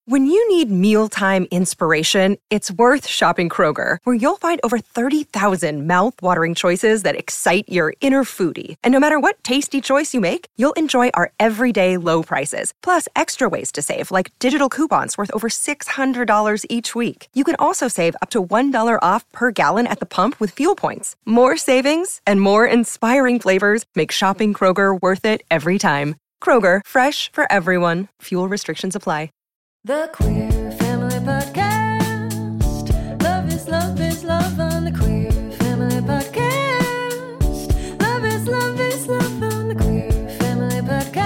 When you need mealtime inspiration, it's worth shopping Kroger, where you'll find over 30,000 mouth-watering choices that excite your inner foodie. And no matter what tasty choice you make, you'll enjoy our everyday low prices, plus extra ways to save, like digital coupons worth over $600 each week. You can also save up to $1 off per gallon at the pump with fuel points. More savings and more inspiring flavors make shopping Kroger worth it every time. Kroger, fresh for everyone. Fuel restrictions apply. The Queer Family Podcast. Love is love on the Queer Family Podcast. Love is love on the Queer Family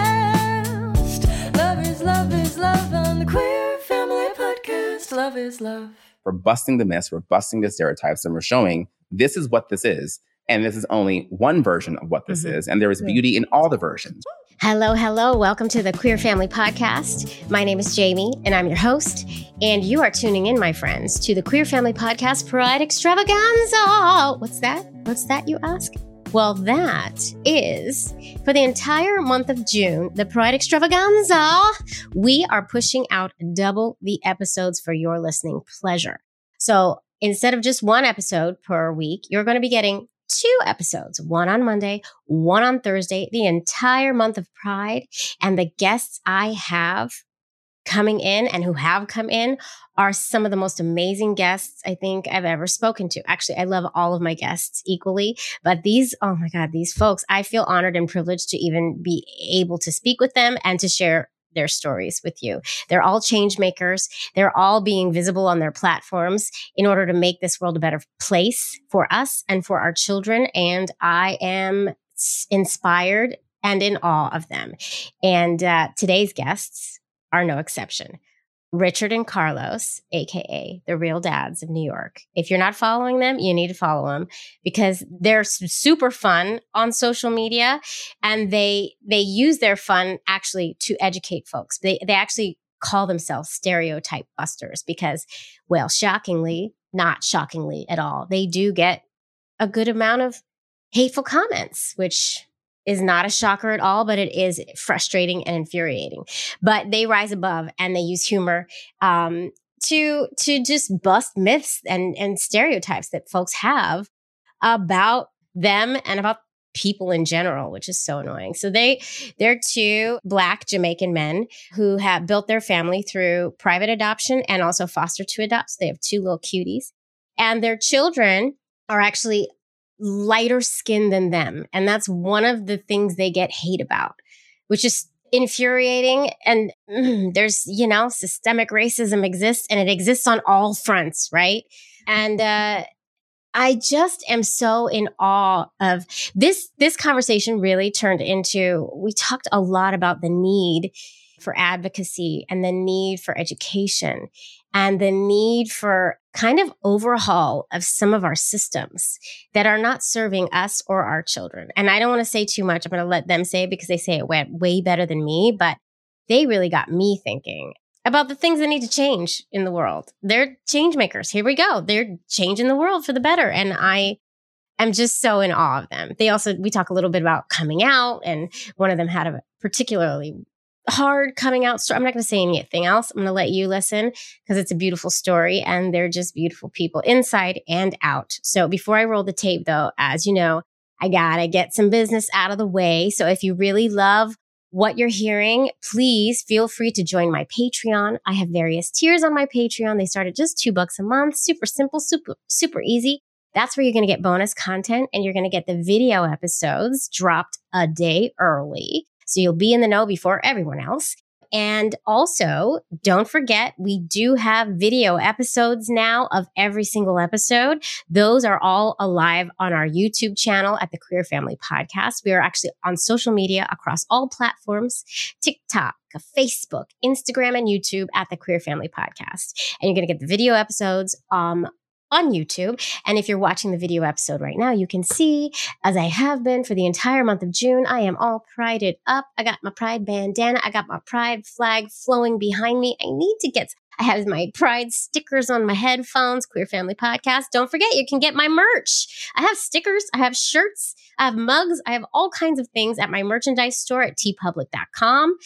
Podcast. Love is love on the Queer Family Podcast. Love is love. We're busting the myths, we're busting the stereotypes, and we're showing this is what this is. And this is only one version of what this is. And there is beauty in all the versions. Hello. Welcome to the Queer Family Podcast. My name is Jamie, and I'm your host. And you are tuning in, my friends, to the Queer Family Podcast Pride Extravaganza. What's that, you ask? Well, that is for the entire month of June, the Pride Extravaganza. We are pushing out double the episodes for your listening pleasure. So instead of just one episode per week, you're going to be getting 2 episodes, one on Monday, one on Thursday, the entire month of Pride. And the guests I have coming in and who have come in are some of the most amazing guests I think I've ever spoken to. Actually, I love all of my guests equally, but these, oh my God, these folks, I feel honored and privileged to even be able to speak with them and to share their stories with you. They're all change makers. They're all being visible on their platforms in order to make this world a better place for us and for our children. And I am inspired and in awe of them. And today's guests are no exception. Richard and Carlos, aka the Real Dads of New York. If you're not following them, you need to follow them because they're super fun on social media, and they use their fun actually to educate folks. They actually call themselves stereotype busters because, well, not shockingly at all, they do get a good amount of hateful comments, which is not a shocker at all, but it is frustrating and infuriating. But they rise above and they use humor to just bust myths and stereotypes that folks have about them and about people in general, which is so annoying. So they're 2 Black Jamaican men who have built their family through private adoption and also foster to adopt. So they have 2 little cuties, and their children are actually lighter skin than them. And that's one of the things they get hate about, which is infuriating. And there's, systemic racism exists, and it exists on all fronts, right? And I just am so in awe of this. This conversation really turned into, we talked a lot about the need for advocacy and the need for education and the need for kind of overhaul of some of our systems that are not serving us or our children. And I don't want to say too much. I'm going to let them say it because they say it way better than me, but they really got me thinking about the things that need to change in the world. They're change makers. Here we go. They're changing the world for the better. And I am just so in awe of them. We talk a little bit about coming out, and one of them had a particularly hard coming out story. I'm not going to say anything else. I'm going to let you listen because it's a beautiful story, and they're just beautiful people inside and out. So before I roll the tape, though, as you know, I got to get some business out of the way. So if you really love what you're hearing, please feel free to join my Patreon. I have various tiers on my Patreon. They start at just $2 a month. Super simple, super easy. That's where you're going to get bonus content, and you're going to get the video episodes dropped a day early. So you'll be in the know before everyone else. And also, don't forget, we do have video episodes now of every single episode. Those are all alive on our YouTube channel at the Queer Family Podcast. We are actually on social media across all platforms, TikTok, Facebook, Instagram, and YouTube at the Queer Family Podcast. And you're going to get the video episodes on YouTube. And if you're watching the video episode right now, you can see, as I have been for the entire month of June, I am all prided up. I got my pride bandana. I got my pride flag flowing behind me. I have my pride stickers on my headphones, Queer Family Podcast. Don't forget, you can get my merch. I have stickers. I have shirts. I have mugs. I have all kinds of things at my merchandise store at tpublic.com.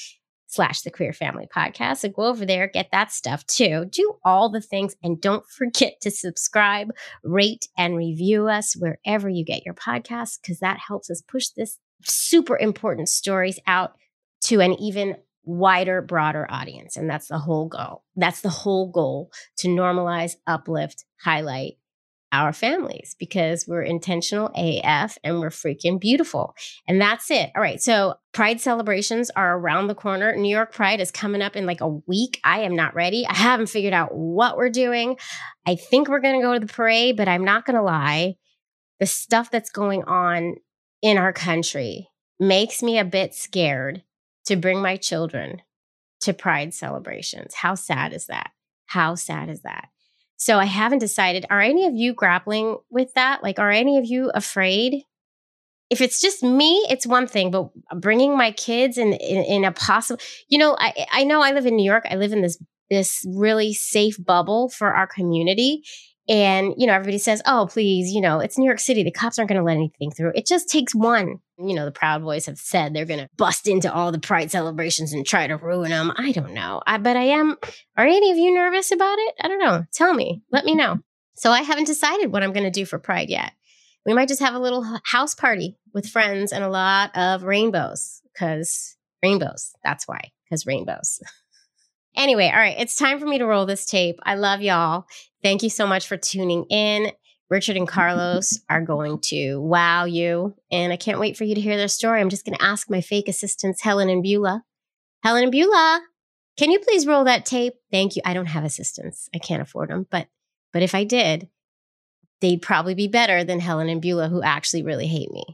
the Queer Family Podcast. So go over there, get that stuff too. Do all the things. And don't forget to subscribe, rate, and review us wherever you get your podcasts, because that helps us push this super important stories out to an even wider, broader audience. And that's the whole goal. That's the whole goal, to normalize, uplift, highlight our families, because we're intentional AF and we're freaking beautiful. And that's it. All right. So Pride celebrations are around the corner. New York Pride is coming up in like a week. I am not ready. I haven't figured out what we're doing. I think we're going to go to the parade, but I'm not going to lie. The stuff that's going on in our country makes me a bit scared to bring my children to Pride celebrations. How sad is that? How sad is that? So I haven't decided, are any of you grappling with that? Like, are any of you afraid? If it's just me, it's one thing, but bringing my kids in a possible, I know I live in New York. I live in this really safe bubble for our community. And, everybody says, oh, please, it's New York City. The cops aren't going to let anything through. It just takes one. The Proud Boys have said they're going to bust into all the Pride celebrations and try to ruin them. I don't know. But I am. Are any of you nervous about it? I don't know. Tell me. Let me know. So I haven't decided what I'm going to do for Pride yet. We might just have a little house party with friends and a lot of rainbows, because rainbows. That's why, because rainbows. Anyway, all right, it's time for me to roll this tape. I love y'all. Thank you so much for tuning in. Richard and Carlos are going to wow you, and I can't wait for you to hear their story. I'm just going to ask my fake assistants, Helen and Beulah. Helen and Beulah, can you please roll that tape? Thank you. I don't have assistants. I can't afford them, but if I did, they'd probably be better than Helen and Beulah, who actually really hate me.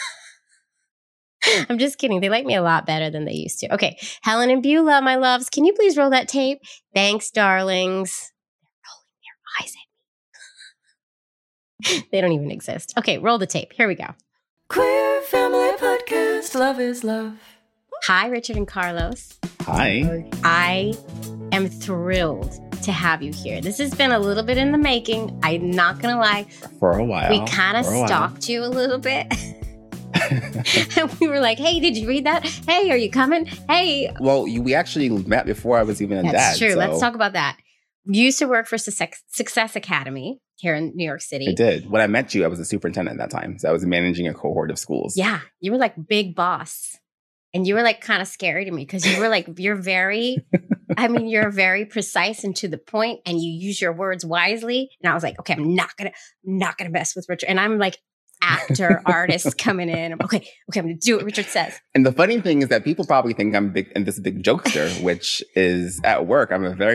I'm just kidding. They like me a lot better than they used to. Okay. Helen and Beulah, my loves, can you please roll that tape? Thanks, darlings. They're rolling their eyes at me. They don't even exist. Okay. Roll the tape. Here we go. Queer Family Podcast. Love is love. Hi, Richard and Carlos. Hi. I am thrilled to have you here. This has been a little bit in the making. I'm not going to lie. For a while. We kind of stalked you a little bit. And we were like, hey, did you read that? Hey, are you coming? Hey. Well, we actually met before I was even a dad. That's true. So. Let's talk about that. You used to work for Success Academy here in New York City. I did. When I met you, I was a superintendent at that time. So I was managing a cohort of schools. Yeah. You were like big boss. And you were like kind of scary to me, because you were like, you're very precise and to the point, and you use your words wisely. And I was like, okay, I'm not gonna mess with Richard. And I'm like, actor, artist coming in. Okay, I'm gonna do what Richard says. And the funny thing is that people probably think I'm big and this big jokester, which is at work.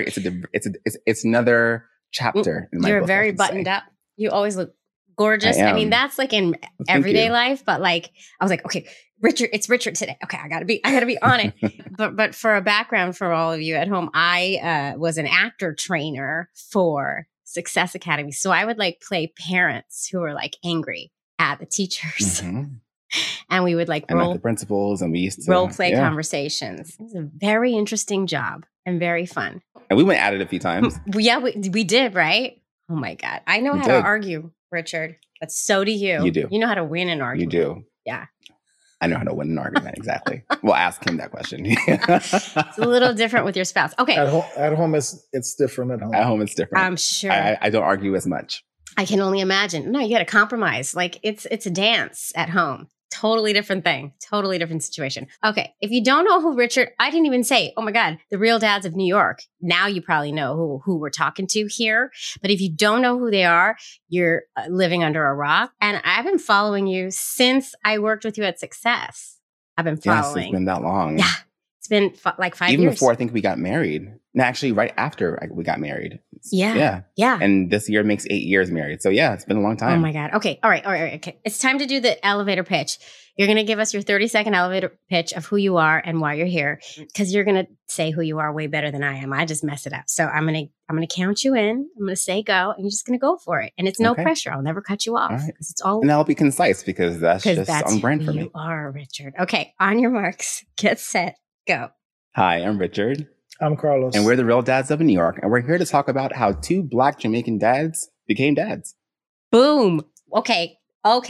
It's another chapter in my You're book, very buttoned up. You always look gorgeous. I mean, that's like in everyday life, but like I was like, okay, Richard, it's Richard today. Okay, I gotta be on it. but for a background for all of you at home, I was an actor trainer for Success Academy. So I would like play parents who were like angry at the teachers. Mm-hmm. And we would like role the principals, and we used to role play conversations. It was a very interesting job and very fun. And we went at it a few times. Yeah, we did, right? Oh my God. I know how to argue, Richard. But so do you. You do. You know how to win an argument. You do. Yeah. I know how to win an argument. Exactly. We'll ask him that question. It's a little different with your spouse. Okay. At home, it's different at home. At home, it's different. I'm sure. I don't argue as much. I can only imagine. No, you got to compromise. Like it's a dance at home. Totally different thing. Totally different situation. Okay. If you don't know who Richard, I didn't even say, oh my God, the Real Dads of New York. Now you probably know who we're talking to here. But if you don't know who they are, you're living under a rock. And I've been following you since I worked with you at Success. I've been following. Yes, it's been that long. Yeah. It's been like 5 years. Even before I think we got married. No, actually, right after we got married. Yeah. And this year makes 8 years married. So yeah, it's been a long time. Oh my God. Okay. All right. Okay. It's time to do the elevator pitch. You're going to give us your 30-second elevator pitch of who you are and why you're here, because you're going to say who you are way better than I am. I just mess it up. So I'm going to count you in. I'm going to say go, and you're just going to go for it. And it's no pressure. I'll never cut you off. All right. It's all. And I'll be concise because that's on brand for me. You are, Richard. Okay. On your marks, get set, go. Hi, I'm Richard. I'm Carlos. And we're the Real Dads of New York. And we're here to talk about how 2 Black Jamaican dads became dads. Boom. Okay.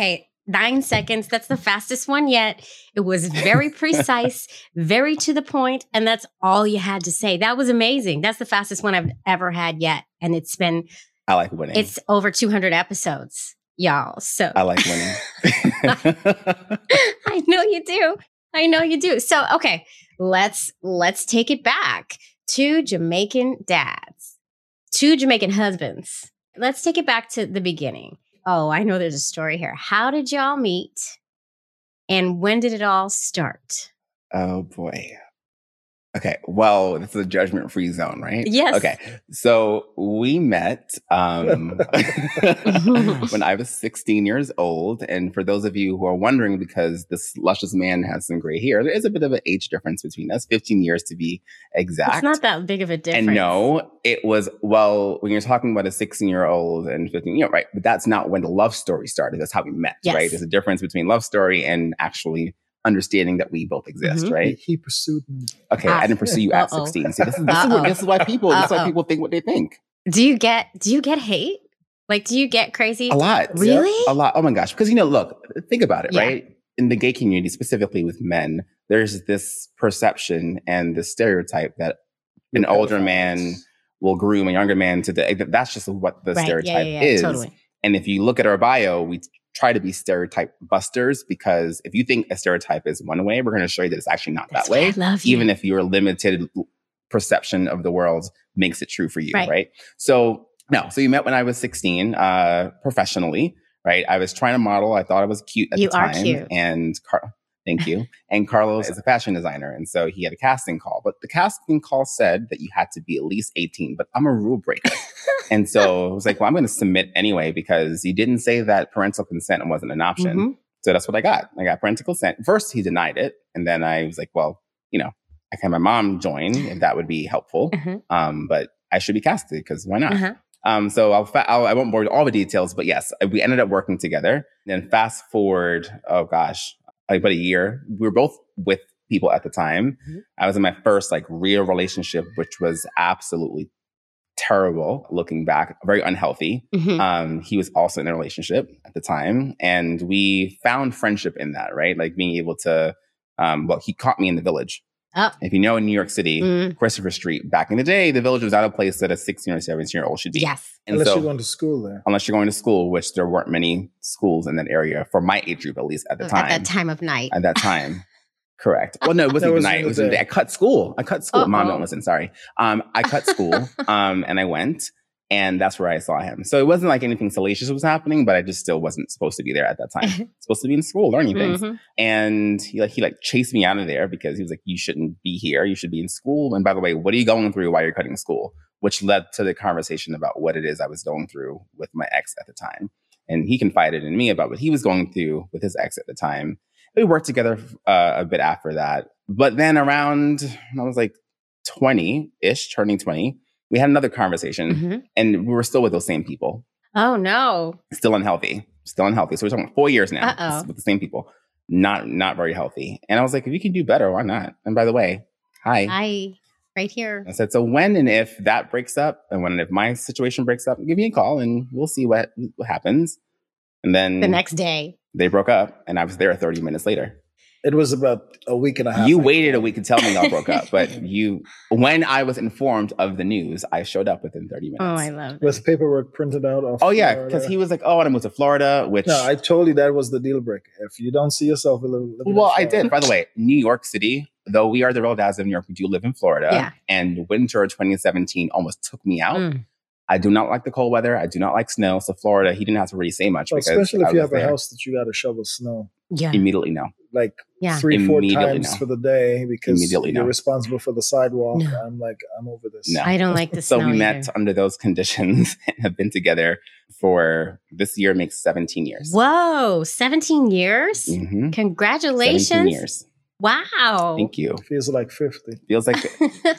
9 seconds. That's the fastest one yet. It was very precise, very to the point, and that's all you had to say. That was amazing. That's the fastest one I've ever had yet. And it's I like winning. It's over 200 episodes, y'all. So I like winning. I know you do. I know you do. So, okay, let's take it back to Jamaican dads, to Jamaican husbands. Let's take it back to the beginning. Oh, I know there's a story here. How did y'all meet? And when did it all start? Oh, boy. Okay. Well, this is a judgment-free zone, right? Yes. Okay. So we met when I was 16 years old. And for those of you who are wondering, because this luscious man has some gray hair, there is a bit of an age difference between us, 15 years to be exact. It's not that big of a difference. And no, it was, well, when you're talking about a 16-year-old and 15, right? But that's not when the love story started. That's how we met, Yes. right? There's a difference between love story and actually understanding that we both exist, Mhm. right? He pursued me. Okay, I didn't pursue you at Uh-oh. 16. See, this is why people think what they think. Do you get hate? Like, do you get crazy? A lot. Really? A lot. Oh my gosh. Because, look, think about it, Yeah. right? In the gay community, specifically with men, there's this perception and this stereotype that an You're older pedophiles. man will groom a younger man that's just what the Right. stereotype Yeah, is. totally. And if you look at our bio, we try to be stereotype busters, because if you think a stereotype is one way, we're going to show you that it's actually not That's that way. why I love you. Even if your limited perception of the world makes it true for you, Right. right? So you met when I was 16, professionally, right? I was trying to model. I thought I was cute at You the time. are cute. And thank you. And Carlos is a fashion designer. And so he had a casting call. But the casting call said that you had to be at least 18. But I'm a rule breaker. And so I was like, well, I'm going to submit anyway, because he didn't say that parental consent wasn't an option. Mhm. So that's what I got. I got parental consent. First, he denied it. And then I was like, well, I can have my mom join if that would be helpful. Mhm. But I should be casted, because why not? Uh-huh. So I won't bore you with all the details, but yes, we ended up working together. Then fast forward, oh gosh, like about a year. We were both with people at the time. Mhm. I was in my first real relationship, which was absolutely terrible looking back, very unhealthy. Mhm. He was also in a relationship at the time, and we found friendship in that, right? Like being able to, he caught me in the Village. Oh. If you know, in New York City, Mm. Christopher Street, back in the day, the Village was not a place that a 16 or 17-year-old should be. Yes. And Unless so, you're going to school there. unless you're going to school, which there weren't many schools in that area for my age group, at least at the time. At that time of night. At that time. Correct. Well, no, it wasn't That even was night. in It the was in the day. day. I cut school. Mom, Uh-oh. don't listen. Sorry. I cut school and I went, and that's where I saw him. So it wasn't like anything salacious was happening, but I just still wasn't supposed to be there at that time. Supposed to be in school learning things. Mhm. And he chased me out of there, because he was like, you shouldn't be here. You should be in school. And by the way, what are you going through while you're cutting school? Which led to the conversation about what it is I was going through with my ex at the time. And he confided in me about what he was going through with his ex at the time. We worked together a bit after that. But then around, I was like 20-ish, turning 20, we had another conversation, Mhm. and we were still with those same people. Oh no. Still unhealthy. So we're talking about 4 years now Uh-oh. with the same people. Not very healthy. And I was like, if you can do better, why not? And by the way, hi. Right here. I said, so when and if that breaks up, and when and if my situation breaks up, give me a call and we'll see what happens. And then The next day. they broke up, and I was there 30 minutes later. It was about a week and a half. You waited a week to tell me y'all broke up, but when I was informed of the news, I showed up within 30 minutes. Oh, I love With paperwork printed out of Oh yeah, Florida. because he was like, "Oh, I want to move to Florida," which No, I told you that was the deal breaker. If you don't see yourself living in well, I Florida- did. By the way, New York City, though we are the real dads of New York, we do live in Florida. Yeah. And winter 2017 almost took me out. Mm. I do not like the cold weather. I do not like snow. So Florida, he didn't have to really say much. Well, because especially I if you was have a there. house that you got to shovel snow Yeah. Immediately no. like Yeah. 3-4 Immediately times no. for the day because Immediately you're no. responsible for the sidewalk. No. I'm like, I'm over this. No. I don't like the So snow we met either. under those conditions and have been together for this year makes 17 years. Whoa, 17 years? Mhm. Congratulations. 17 years. Wow. Thank you. Feels like 50. Feels like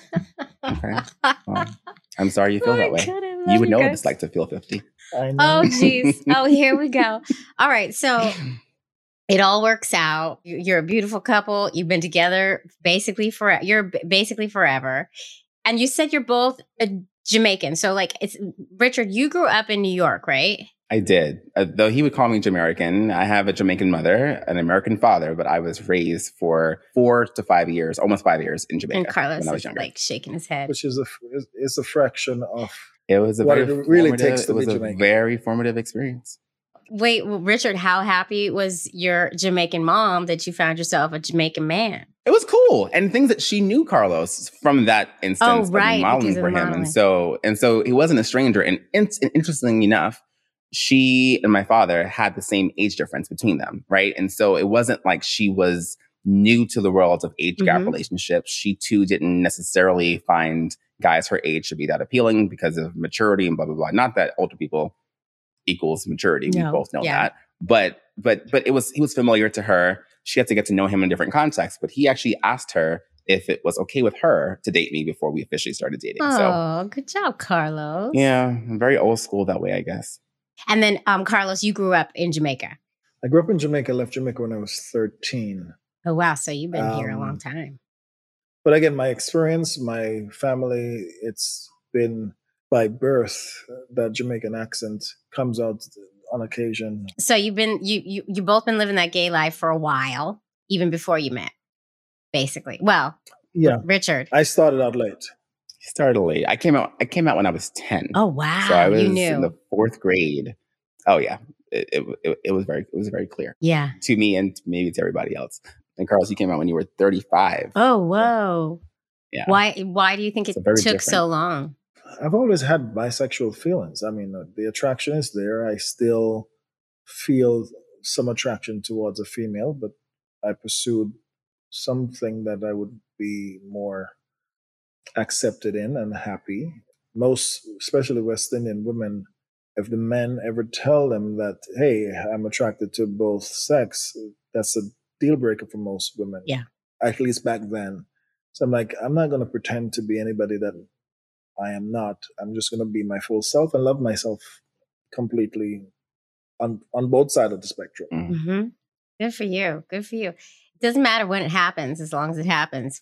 okay. Well, I'm sorry you feel Oh that my way. God, I love You would know what guys. it's like to feel 50. I know. Oh, geez. Oh, here we go. All right. So it all works out. You're a beautiful couple. You've been together basically basically forever. And you said you're both Jamaican. So it's Richard, you grew up in New York, right? I did. Though he would call me Jamaican, I have a Jamaican mother, an American father, but I was raised for 4 to 5 years, almost 5 years in Jamaica And Carlos when I was is younger. like shaking his head. Which is it's a fraction of It was a what very it really takes to it was be a Jamaican. very formative experience. Wait, well, Richard, how happy was your Jamaican mom that you found yourself a Jamaican man? It was cool, and things that she knew Carlos from that instance right, of modeling because of for the him, modeling. and so he wasn't a stranger. And interestingly enough, she and my father had the same age difference between them, right? And so it wasn't like she was new to the world of age gap Mhm. relationships. She too didn't necessarily find guys her age to be that appealing because of maturity and blah blah blah. Not that older people equals maturity. We No, both know yeah. that. But he was familiar to her. She had to get to know him in different contexts. But he actually asked her if it was okay with her to date me before we officially started dating. So Oh, good job, Carlos. yeah, I'm very old school that way, I guess. And then, Carlos, you grew up in Jamaica. I grew up in Jamaica, left Jamaica when I was 13. Oh, wow. So you've been here a Um, long time. But again, my experience, my family, it's been by birth that Jamaican accent comes out on occasion. So you've been, you both been living that gay life for a while, even before you met, basically. Well, Yeah, Richard. I started out late. He started late. I came out when I was 10. Oh, wow. So I was you knew. in the 4th grade. Oh yeah. It was very clear Yeah. to me and maybe to everybody else. And Carlos, you came out when you were 35. Oh, whoa. Yeah. Why do you think it So very took different. so long? I've always had bisexual feelings. I mean, the attraction is there. I still feel some attraction towards a female, but I pursued something that I would be more accepted in and happy. Most, especially West Indian women, if the men ever tell them that, hey, I'm attracted to both sex, that's a deal breaker for most women. Yeah. At least back then. So I'm like, I'm not going to pretend to be anybody that I am not. I'm just going to be my full self and love myself completely on both sides of the spectrum. Mm. Mm-hmm. Good for you. Good for you. It doesn't matter when it happens, as long as it happens.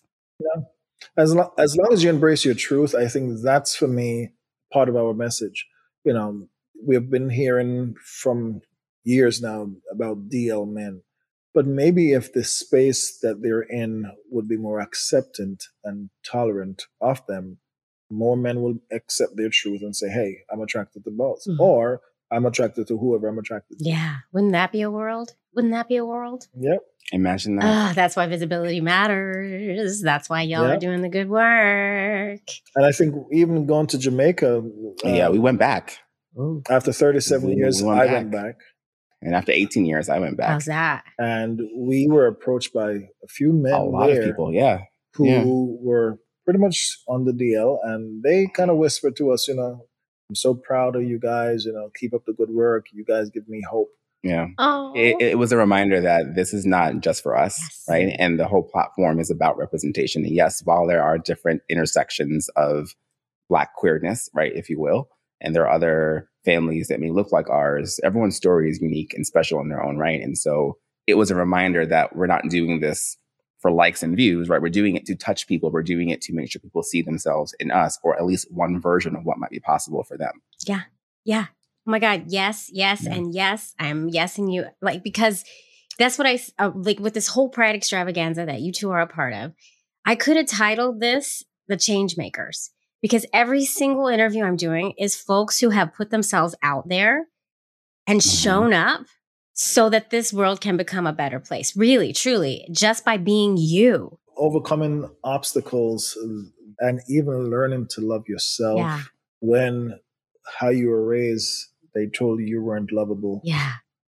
As long as you embrace your truth, I think that's for me part of our message. You know, we've been hearing from years now about DL men, but maybe if the space that they're in would be more acceptant and tolerant of them, more men will accept their truth and say, hey, I'm attracted to both. Mhm. Or I'm attracted to whoever I'm attracted to. Yeah. Wouldn't that be a world? Wouldn't that be a world? Yep. Imagine that. Ah, that's why visibility matters. That's why y'all Yeah. are doing the good work. And I think even going to Jamaica, Yeah, we went back. after 37 We years, went I back. went back. And after 18 years, I went back. How's that? And we were approached by a few men A lot there of people, yeah. who Yeah. were pretty much on the DL, and they kind of whispered to us, I'm so proud of you guys, keep up the good work. You guys give me hope. Yeah. Oh, It was a reminder that this is not just for us, Yes. right? And the whole platform is about representation. And yes, while there are different intersections of Black queerness, right, if you will, and there are other families that may look like ours, everyone's story is unique and special in their own right. And so it was a reminder that we're not doing this for likes and views, right? We're doing it to touch people. We're doing it to make sure people see themselves in us, or at least one version of what might be possible for them. yeah. Oh my God. Yes, yes, Yeah. and yes. I'm yesing you. Like, because that's what like with this whole Pride extravaganza that you two are a part of. I could have titled this The Change Makers, because every single interview I'm doing is folks who have put themselves out there and Mhm. shown up so that this world can become a better place. Really, truly, just by being you. Overcoming obstacles and even learning to love yourself Yeah. when how you were raised, they told you weren't lovable. Yeah.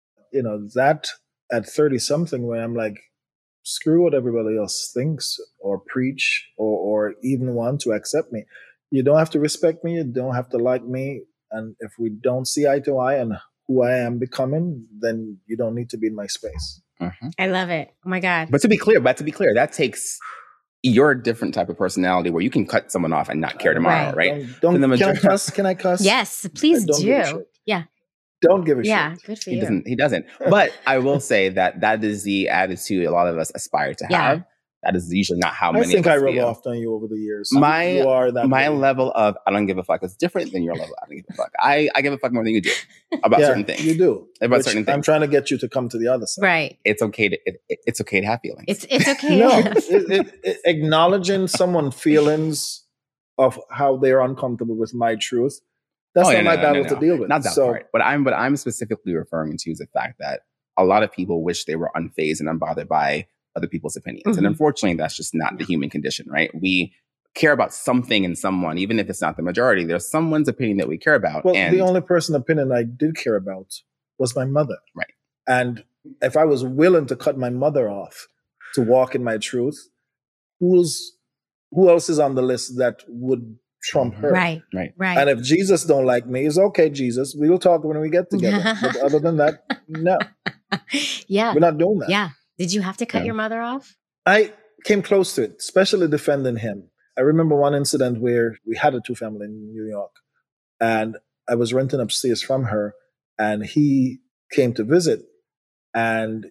That at 30 something, when I'm like, screw what everybody else thinks or preach or even want to accept me. You don't have to respect me. You don't have to like me. And if we don't see eye to eye and who I am becoming, then you don't need to be in my space. Mhm. I love it. Oh my God. But to be clear, that takes your different type of personality where you can cut someone off and not care tomorrow, right? Don't For the can I majority- cuss? Can I cuss? Yes, please I don't give a do. shit. Yeah. Don't give a Yeah. shit. Good for He you. doesn't. But I will say that is the attitude a lot of us aspire to Yeah. have. That is usually not how I many think of I us rub feel. off on you over the years. My You are that my way. level of I don't give a fuck is different than your level of I don't give a fuck. I give a fuck more than you do about Yeah, certain things. you do. About Which certain I'm things. trying to get you to come to the other side. Right. It's okay to it's okay to have feelings. It's okay. No, acknowledging someone's feelings of how they're uncomfortable with my truth. That's not my battle to deal with. Not that So, part. What I'm specifically referring to is the fact that a lot of people wish they were unfazed and unbothered by other people's opinions. And Mhm. unfortunately, that's just not the human condition, right? We care about something in someone, even if it's not the majority. There's someone's opinion that we care about. Well, and the only person's opinion I did care about was my mother. Right. And if I was willing to cut my mother off to walk in my truth, who else is on the list that would trump her? Right. Right. Right. And if Jesus don't like me, it's okay, Jesus. We'll talk when we get together. But other than that, no, Yeah. we're not doing that. Yeah. Did you have to cut Yeah. your mother off? I came close to it, especially defending him. I remember one incident where we had a two-family in New York, and I was renting upstairs from her, and he came to visit, and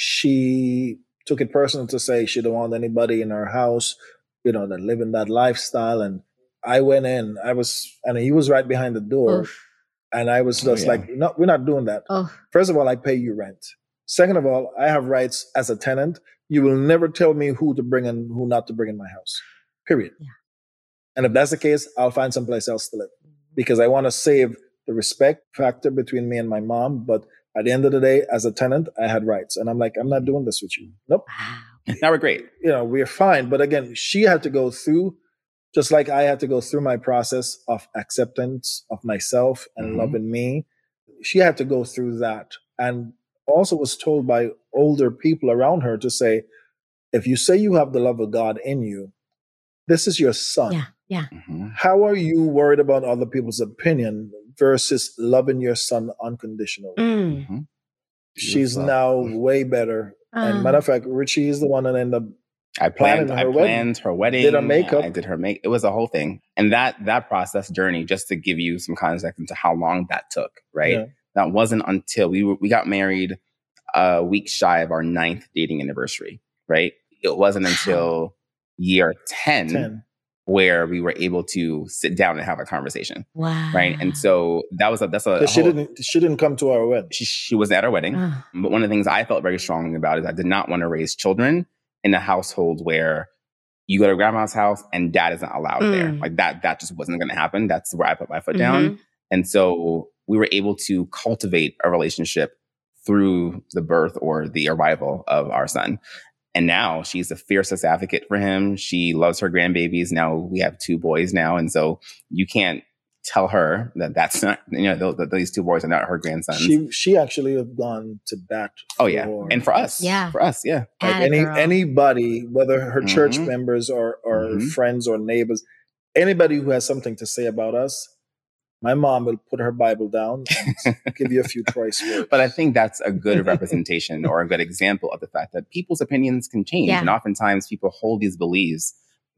she took it personal to say she don't want anybody in her house, that live in that lifestyle. And I went in, and he was right behind the door, Oof. and I was just yeah. like, no, we're not doing that. Oh. First of all, I pay you rent. Second of all, I have rights as a tenant. You will never tell me who to bring and who not to bring in my house. Period. Yeah. And if that's the case, I'll find someplace else to live because I want to save the respect factor between me and my mom. But at the end of the day, as a tenant, I had rights. And I'm like, I'm not doing this with you. Nope. Wow. Now we're great. We're fine. But again, she had to go through, just like I had to go through my process of acceptance of myself and Mhm. loving me. She had to go through that. And also was told by older people around her to say, if you say you have the love of God in you, this is your son. Yeah. Yeah. Mhm. How are you worried about other people's opinion versus loving your son unconditionally? Mm. Mhm. She's Beautiful. now way better. And matter of fact, Richie is the one that ended up I planning planned her wedding. her wedding. Did her makeup. I did her make. It was a whole thing. And that process journey, just to give you some context into how long that took, right? Yeah. That wasn't until we got married a week shy of our 9th dating anniversary, right? It wasn't until year 10 where we were able to sit down and have a conversation, Wow. right? And so that's a 'Cause she didn't come to our wedding. she wasn't at our wedding. Oh. But one of the things I felt very strongly about is I did not want to raise children in a household where you go to grandma's house and dad isn't allowed there. Like that just wasn't going to happen. That's where I put my foot down. And so we were able to cultivate a relationship through the birth or the arrival of our son. And now she's the fiercest advocate for him. She loves her grandbabies. Now we have 2 boys now. And so you can't tell her that that's not, these 2 boys are not her grandsons. She actually have gone to bat. Oh yeah. And for us. Yeah. For us, yeah. Like anybody, whether her church Mhm. members or Mhm. friends or neighbors, anybody who has something to say about us, my mom will put her Bible down and give you a few choice words. But I think that's a good representation or a good example of the fact that people's opinions can change. Yeah. And oftentimes people hold these beliefs,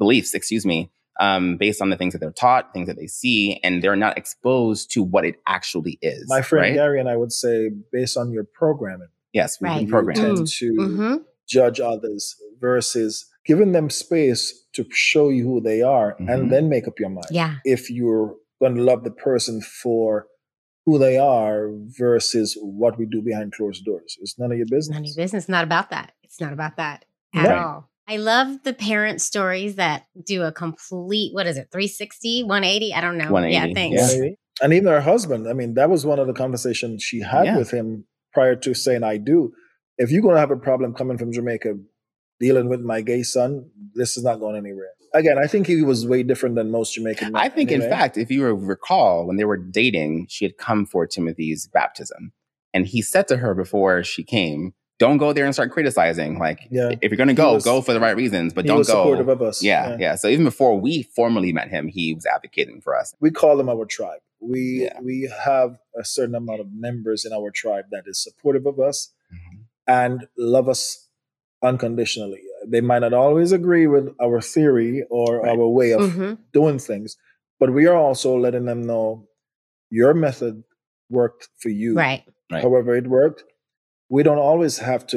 based on the things that they're taught, things that they see, and they're not exposed to what it actually is. My friend right? Gary and I would say, based on your programming, Yes, we've Right. been you programmed. tend to Mm-hmm. judge others versus giving them space to show you who they are Mhm. and then make up your mind. Yeah. If you're going to love the person for who they are versus what we do behind closed doors. It's none of your business. None of your business. Not about that. It's not about that at Right. all. I love the parent stories that do a complete, 360, 180? I don't know. 180, Yeah, thanks. yeah. And even her husband, I mean, that was one of the conversations she had Yeah. with him prior to saying, I do. If you're going to have a problem coming from Jamaica dealing with my gay son, this is not going anywhere. Again, I think he was way different than most Jamaican men. I think, in anyway. fact, if you recall, when they were dating, she had come for Timothy's baptism. And he said to her before she came, don't go there and start criticizing. Like, Yeah. if you're going to go for the right reasons, but he don't was go. supportive of us. Yeah. So even before we formally met him, he was advocating for us. We call them our tribe. We Yeah. we have a certain amount of members in our tribe that is supportive of us Mhm. and love us unconditionally. They might not always agree with our theory or Right. our way of Mm-hmm. doing things, but we are also letting them know your method worked for you. Right. Right. However it worked, we don't always have to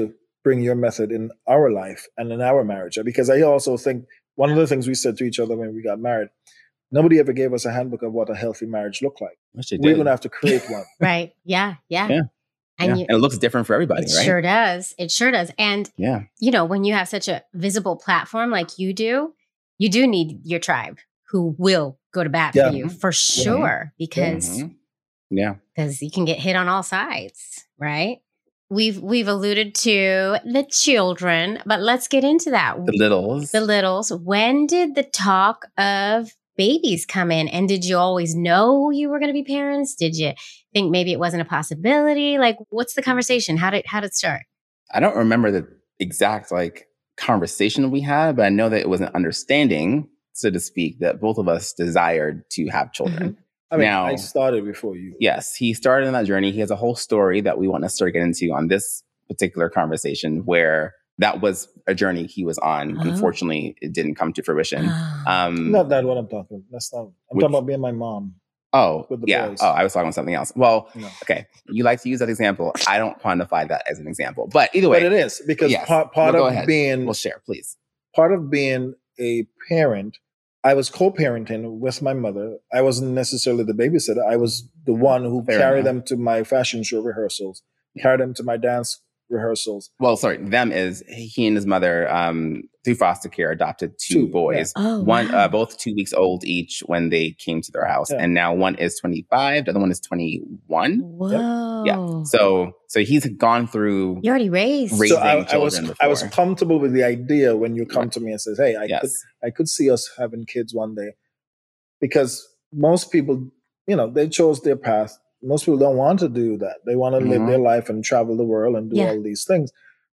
bring your method in our life and in our marriage. Because I also think one of the things we said to each other when we got married, nobody ever gave us a handbook of what a healthy marriage looked like. We're going to have to create one. Right. Yeah. Yeah. And, And it looks different for everybody, it right? sure does. It sure does. And, Yeah. when you have such a visible platform like you do need your tribe who will go to bat Yeah. for you for sure, because Mhm. Yeah. you can get hit on all sides, right? We've alluded to the children, but let's get into that. The littles. The littles. When did the talk of babies come in? And did you always know you were going to be parents? Did you think maybe it wasn't a possibility? Like, what's the conversation? How did it start? I don't remember the exact conversation we had, but I know that it was an understanding, so to speak, that both of us desired to have children. I mean, Now- I started before you. Yes, he started on that journey. He has a whole story that we want to start getting into on this particular conversation, where that was a journey he was on. Oh. Unfortunately, it didn't come to fruition. Oh. Not that what I'm talking. That's not. I'm talking about being my mom. Oh, With the yeah. boys. Oh, I was talking about something else. Well, No. okay. You like to use that example. I don't quantify that as an example. But either way, But it is because yes. part Go of ahead. being We'll share, please. part of being a parent, I was co-parenting with my mother. I wasn't necessarily the babysitter. I was the one who Fair carried enough. them to my fashion show rehearsals, carried them to my dance rehearsals. Well, sorry, them is he and his mother, through foster care, adopted two Two, boys. Oh, One, wow. both 2 weeks old each when they came to their house, Yeah. and now one is 25, the other one is 21. Whoa. Yeah. So he's gone through. You already raised. Raising So I was children I was before. comfortable with the idea when you come to me and says, "Hey, Yes. I could see us having kids one day," because most people, they chose their path. Most people don't want to do that. They want to live Mhm. their life and travel the world and do Yeah. all these things.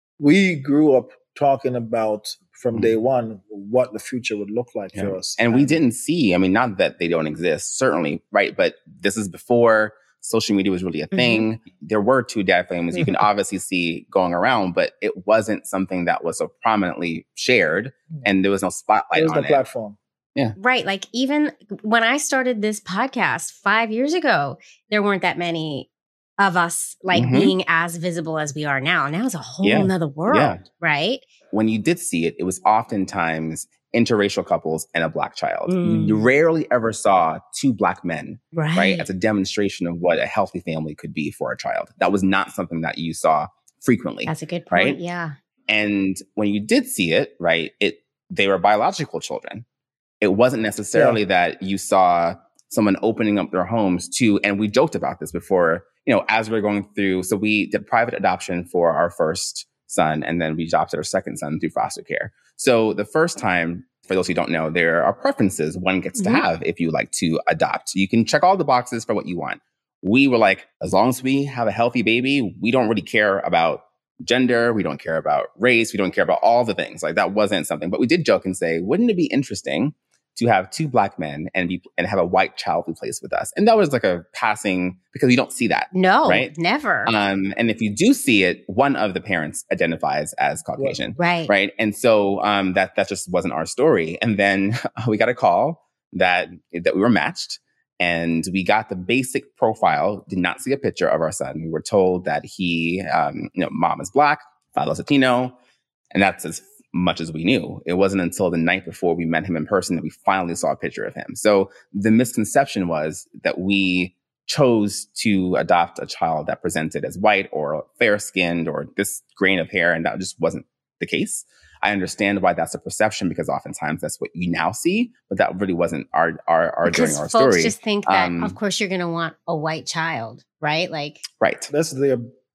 We grew up talking about from Mhm. day one what the future would look like Yeah. for us, And we didn't see, not that they don't exist, certainly, right? But this is before social media was really a thing. There were two dad families you can obviously see going around, but it wasn't something that was so prominently shared, and there was no spotlight There was on no it. platform. Right. Like, even when I started this podcast 5 years ago, there weren't that many of us Mhm. being as visible as we are now. Now it's a whole Yeah. nother world, Yeah. right? When you did see it, it was oftentimes interracial couples and a Black child. Mm. You rarely ever saw two Black men, Right. right? As a demonstration of what a healthy family could be for a child. That was not something that you saw frequently. That's a good point. Right? Yeah. And when you did see it, right, they were biological children. It wasn't necessarily that you saw someone opening up their homes to, and we joked about this before, as we were going through. So we did private adoption for our first son, and then we adopted our second son through foster care. So the first time, for those who don't know, there are preferences one gets to Mhm. have if you like to adopt. You can check all the boxes for what you want. We were like, as long as we have a healthy baby, we don't really care about gender. We don't care about race. We don't care about all the things. Like, that wasn't something. But we did joke and say, wouldn't it be interesting to have two Black men and have a white child replaced with us? And that was like a passing, because you don't see that. No, Right? never. And if you do see it, one of the parents identifies as Caucasian. right. Right. And so that just wasn't our story. And then we got a call that we were matched, and we got the basic profile, did not see a picture of our son. We were told that he, mom is Black, father is Latino, and that's as much as we knew. It wasn't until the night before we met him in person that we finally saw a picture of him. So the misconception was that we chose to adopt a child that presented as white or fair-skinned or this grain of hair, and that just wasn't the case. I understand why that's a perception, because oftentimes that's what you now see, but that really wasn't our Because during our folks story. just think that, of course, you're going to want a white child, right? Like, Right. That's their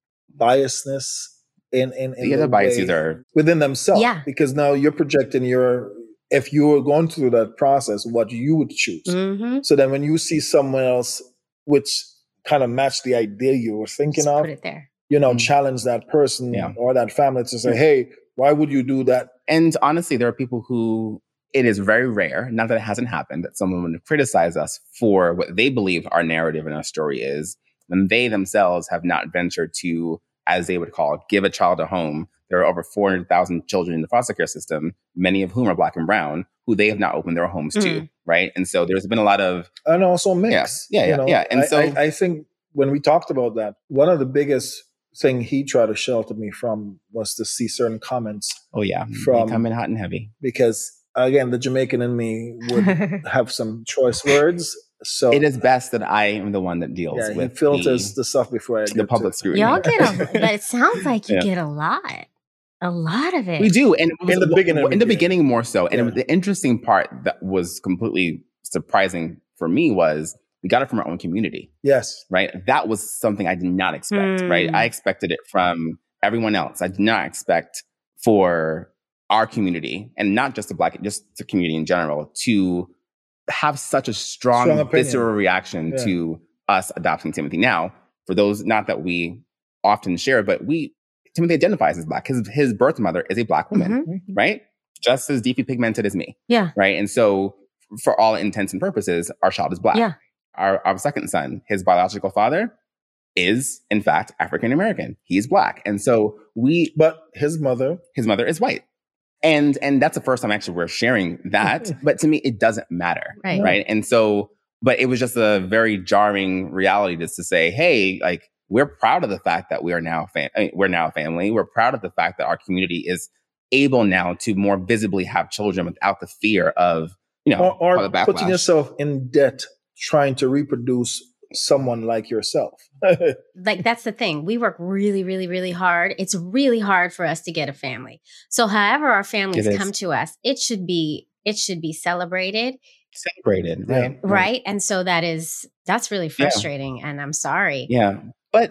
biasness in The other biases are within themselves. Yeah. Because now you're projecting if you were going through that process, what you would choose. mm-hmm. So then when you see someone else which kind of match the idea you were thinking Just of, put it there. challenge that person Yeah. or that family to say, hey, why would you do that? And honestly, there are people who, it is very rare, not that it hasn't happened, that someone would criticize us for what they believe our narrative and our story is, when they themselves have not ventured to, as they would call it, give a child a home. There are over 400,000 children in the foster care system, many of whom are Black and brown, who they have not opened their homes to, right? And so there's been a lot of... And also mix. Yeah. And I think when we talked about that, one of the biggest thing he tried to shelter me from was to see certain comments Oh yeah, From- they come in hot and heavy. because, again, the Jamaican in me would have some choice words. So It is best that I am the one that deals yeah, he with filters the stuff before I the get public to it. scrutiny. Y'all get but it sounds like you Yeah. get a lot of it. We do, and In the beginning, in the beginning more so. And Yeah. the interesting part that was completely surprising for me was we got it from our own community, Yes. right? That was something I did not expect, right? I expected it from everyone else. I did not expect for our community, and not just just the community in general, to have such a strong Strong opinion. visceral reaction Yeah. to us adopting Timothy. Now, for those, not that we often share, but Timothy identifies as Black. His birth mother is a Black woman, Mhm. right? Just as deeply pigmented as me, Yeah. right? And so, for all intents and purposes, our child is Black. Yeah. Our second son, his biological father, is in fact African American. He's Black, and so But his mother, his mother is white. And that's the first time actually we're sharing that. But to me, it doesn't matter. Right. Right. And so, but it was just a very jarring reality just to say, hey, like, we're proud of the fact that we are now we're now a family. We're proud of the fact that our community is able now to more visibly have children without the fear of, or the backlash. putting yourself in debt trying to reproduce someone like yourself. Like, that's the thing. We work really, really, really hard. It's really hard for us to get a family. So however our families It is. come to us, it should be celebrated, Celebrated. Yeah. Right. right? And so that's really frustrating. And I'm sorry. Yeah. But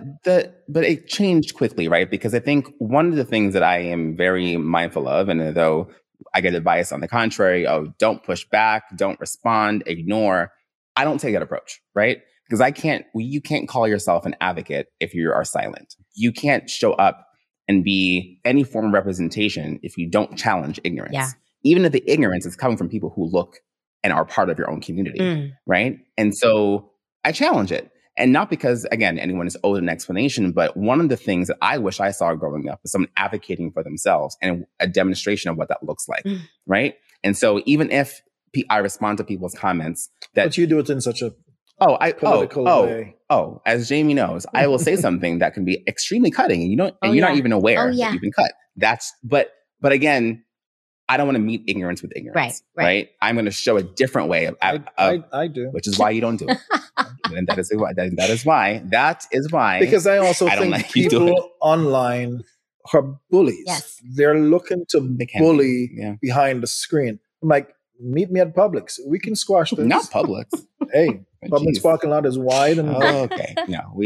it changed quickly, right? Because I think one of the things that I am very mindful of, and though I get advice on the contrary, don't push back, don't respond, ignore, I don't take that approach, right? Because you can't call yourself an advocate if you are silent. You can't show up and be any form of representation if you don't challenge ignorance. Yeah. Even if the ignorance is coming from people who look and are part of your own community, Mm. right? And so I challenge it. And not because, again, anyone is owed an explanation, but one of the things that I wish I saw growing up is someone advocating for themselves and a demonstration of what that looks like, Mm. right? And so even if I respond to people's comments that, But you do it in such a political way. as Jamie knows, I will say something that can be extremely cutting, and you're not yeah. even aware Oh, yeah. that you've been cut. But again, I don't want to meet ignorance with ignorance, Right. I'm going to show a different way of I do. which is why you don't do it. And that is why. Because I also I don't think like you doing people online are bullies. Yes. They're looking to They can be, bully yeah. behind the screen. I'm like, meet me at Publix. We can squash this. Not Publix. Hey, Publix Jeez. parking lot is wide, and Oh, okay. No, we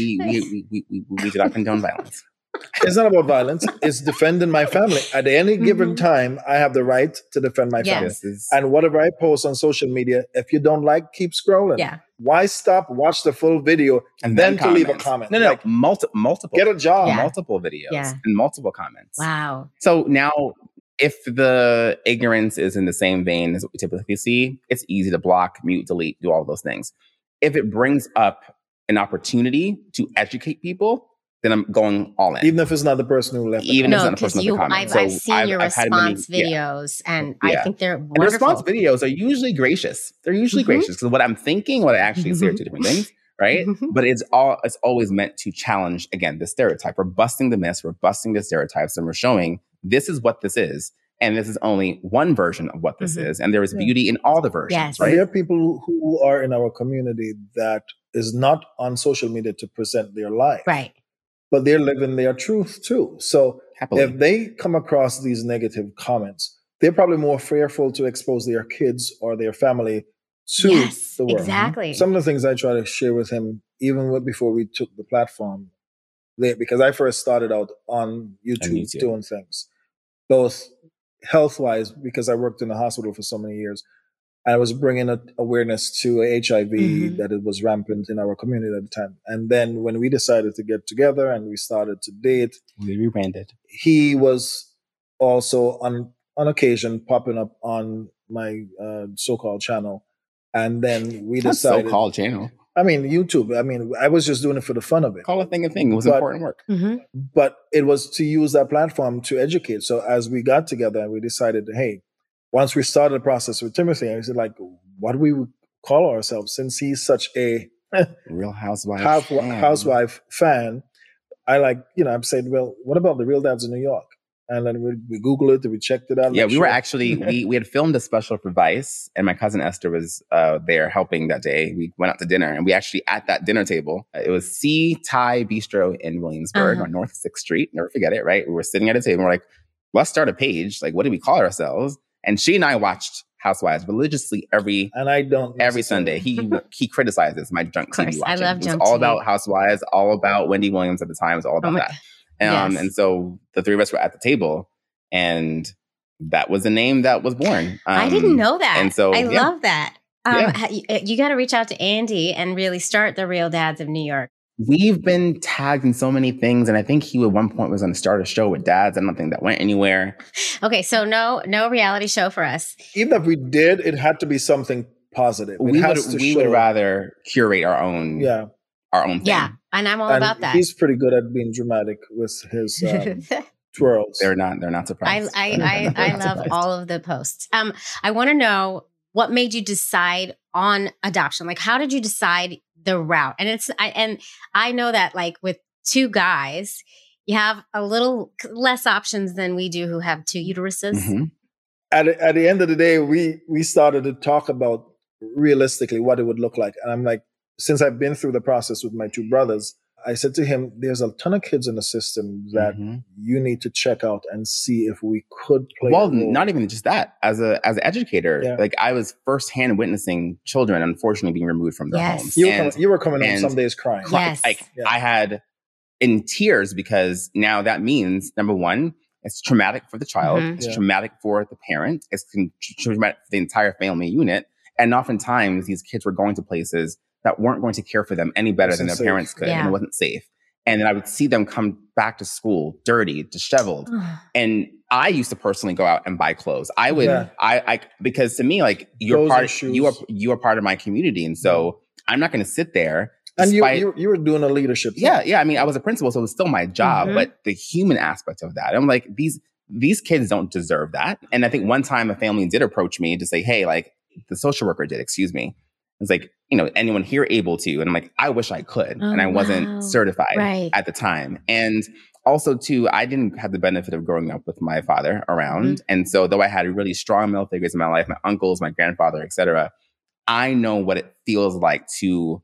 do not condone violence. it's not about violence. It's defending my family. At any given time, I have the right to defend my Yeah. family. This is And whatever I post on social media, if you don't like, keep scrolling. Yeah. Why stop? Watch the full video and then to leave a comments. comment. No, Like, multiple. get a job. Yeah. Multiple videos Yeah. and multiple comments. Wow. So now, if the ignorance is in the same vein as what we typically see, it's easy to block, mute, delete, do all those things. If it brings up an opportunity to educate people, then I'm going all in. Even if it's not the person who left. Even if it's No, not a because person with a comment. I've seen your I've had many- response videos, and I Yeah. think they're And the response wonderful. videos are usually gracious. They're usually Mhm. gracious because what I'm thinking, what I actually say are two different things, right? Mhm. But it's always meant to challenge, again, the stereotype. We're busting the myths, we're busting the stereotypes, and we're showing this is what this is. And this is only one version of what this Mhm. is. And there is beauty in all the versions, Yes. And right? there are people who are in our community that is not on social media to present their life, Right. but they're living their truth too. So Happily. if they come across these negative comments, they're probably more fearful to expose their kids or their family to Yes, the world. exactly. Some of the things I try to share with him, even before we took the platform, because I first started out on YouTube, YouTube. doing things, both health-wise, because I worked in the hospital for so many years. I was bringing awareness to HIV Mhm. that it was rampant in our community at the time. And then when we decided to get together and we started to date, We rebranded. he was also on occasion popping up on my so-called channel. And then we That's decided, so-called channel. I mean, YouTube. I mean, I was just doing it for the fun of it. Call a thing a thing. It was But- important work. hmm But it was to use that platform to educate. So as we got together, we decided, hey, once we started the process with Timothy, I said, like, what do we call ourselves? Since he's such a Real Housewife. housewife fan, I'm saying, well, what about the Real Dads of New York? And then we Googled it, we checked it out. Yeah, like, we were sure. actually, we had filmed a special for Vice, and my cousin Esther was there helping that day. We went out to dinner, and we actually, at that dinner table, it was Sea Thai Bistro in Williamsburg on North 6th Street. Never forget it, right? We were sitting at a table, and we're like, let's start a page. Like, what do we call ourselves? And she and I watched Housewives religiously every Sunday. He criticizes my junk TV watching. I love it was junk all TV. about Housewives, all about Wendy Williams at the time. It was all about that. Yes. And so the three of us were at the table, and that was the name that was born. I didn't know that. And so I love that. You got to reach out to Andy and really start the Real Dads of New York. We've been tagged in so many things, and I think he at one point was going to start a show with dads. I don't think that went anywhere. Okay, so no reality show for us. Even if we did, it had to be something positive. We would rather curate our own thing. Yeah, and I'm all about that. He's pretty good at being dramatic with his twirls. They're not surprised. I love all of the posts. I want to know what made you decide on adoption. Like, how did you decide the route? And I know that, like, with two guys, you have a little less options than we do who have two uteruses. Mm-hmm. At the end of the day, we started to talk about realistically what it would look like. And I'm like, since I've been through the process with my two brothers, I said to him, there's a ton of kids in the system that you need to check out and see if we could play. Well, not even just that. As an educator, like, I was firsthand witnessing children, unfortunately, being removed from their homes. You were coming home some days crying. Yes. I had in tears, because now that means, number one, it's traumatic for the child. It's traumatic for the parent. It's traumatic for the entire family unit. And oftentimes these kids were going to places that weren't going to care for them any better than their parents could. And it wasn't safe. And then I would see them come back to school dirty, disheveled. And I used to personally go out and buy clothes. I would, because to me, like, you are part of my community. And so I'm not going to sit there. And you were doing a leadership thing. Yeah. I mean, I was a principal, so it was still my job, but the human aspect of that, I'm like, these kids don't deserve that. And I think one time a family did approach me to say, hey, like, the social worker did, excuse me. It's like, anyone here able to? And I'm like, I wish I could. And I wasn't certified at the time. And also, too, I didn't have the benefit of growing up with my father around. And so though I had really strong male figures in my life, my uncles, my grandfather, etc., I know what it feels like to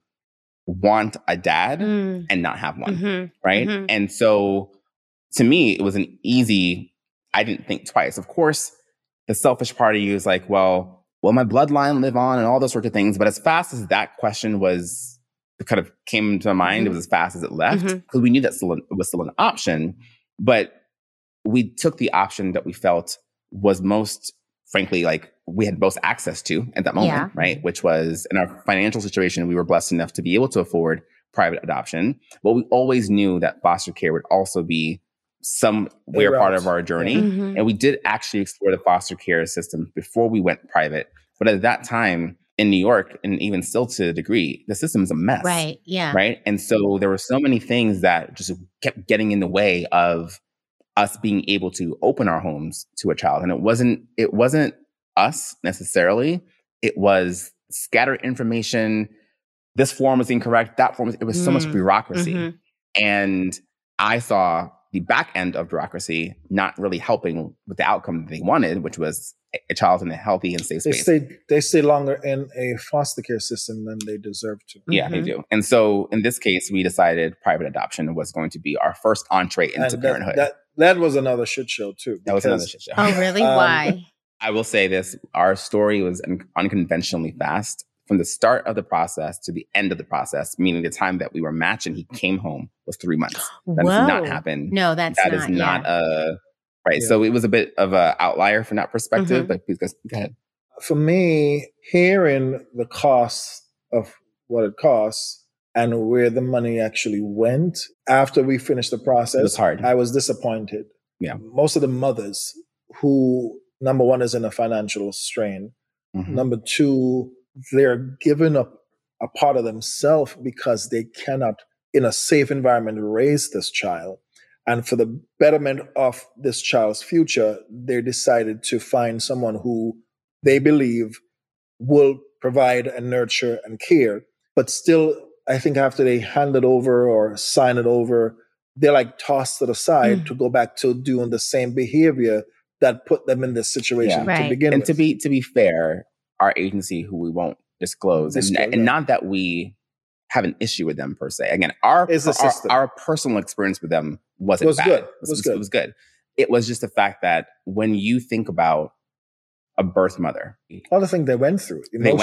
want a dad and not have one. Right. And so to me, it was an easy, I didn't think twice. Of course, the selfish part of you is like, well, will my bloodline live on and all those sorts of things? But as fast as that question kind of came to my mind, it was as fast as it left, because we knew that was still an option. But we took the option that we felt was most, frankly, like, we had most access to at that moment, right? Which was, in our financial situation, we were blessed enough to be able to afford private adoption. But we always knew that foster care would also be somewhere part of our journey. And we did actually explore the foster care system before we went private. But at that time in New York, and even still to a degree, the system is a mess. Right. Yeah. Right. And so there were so many things that just kept getting in the way of us being able to open our homes to a child. And it wasn't us necessarily. It was scattered information. This form was incorrect. That form it was so much bureaucracy. And I saw the back end of bureaucracy not really helping with the outcome they wanted, which was a child in a healthy and safe space. They stay longer in a foster care system than they deserve to. Yeah, they do. And so in this case, we decided private adoption was going to be our first entree into parenthood. That was another shit show too. That was another shit show. Oh, really? Why? I will say this. Our story was unconventionally fast. From the start of the process to the end of the process, meaning the time that we were matched and he came home, was 3 months. That does not happen. No, that is not right. Yeah. So it was a bit of an outlier from that perspective, but please go ahead. For me, hearing the cost of what it costs and where the money actually went after we finished the process, it was hard. I was disappointed. Yeah. Most of the mothers who, number one, is in a financial strain. Number two, they're giving up a part of themselves because they cannot, in a safe environment, raise this child. And for the betterment of this child's future, they decided to find someone who they believe will provide and nurture and care. But still, I think after they hand it over or sign it over, they're like tossed to the side to go back to doing the same behavior that put them in this situation Yeah. to Right. begin And with. to be fair, our agency, who we won't disclose, and not that we have an issue with them per se. Again, our personal experience with them wasn't bad. Good. It was good. It was just the fact that when you think about a birth mother, all the things they went through,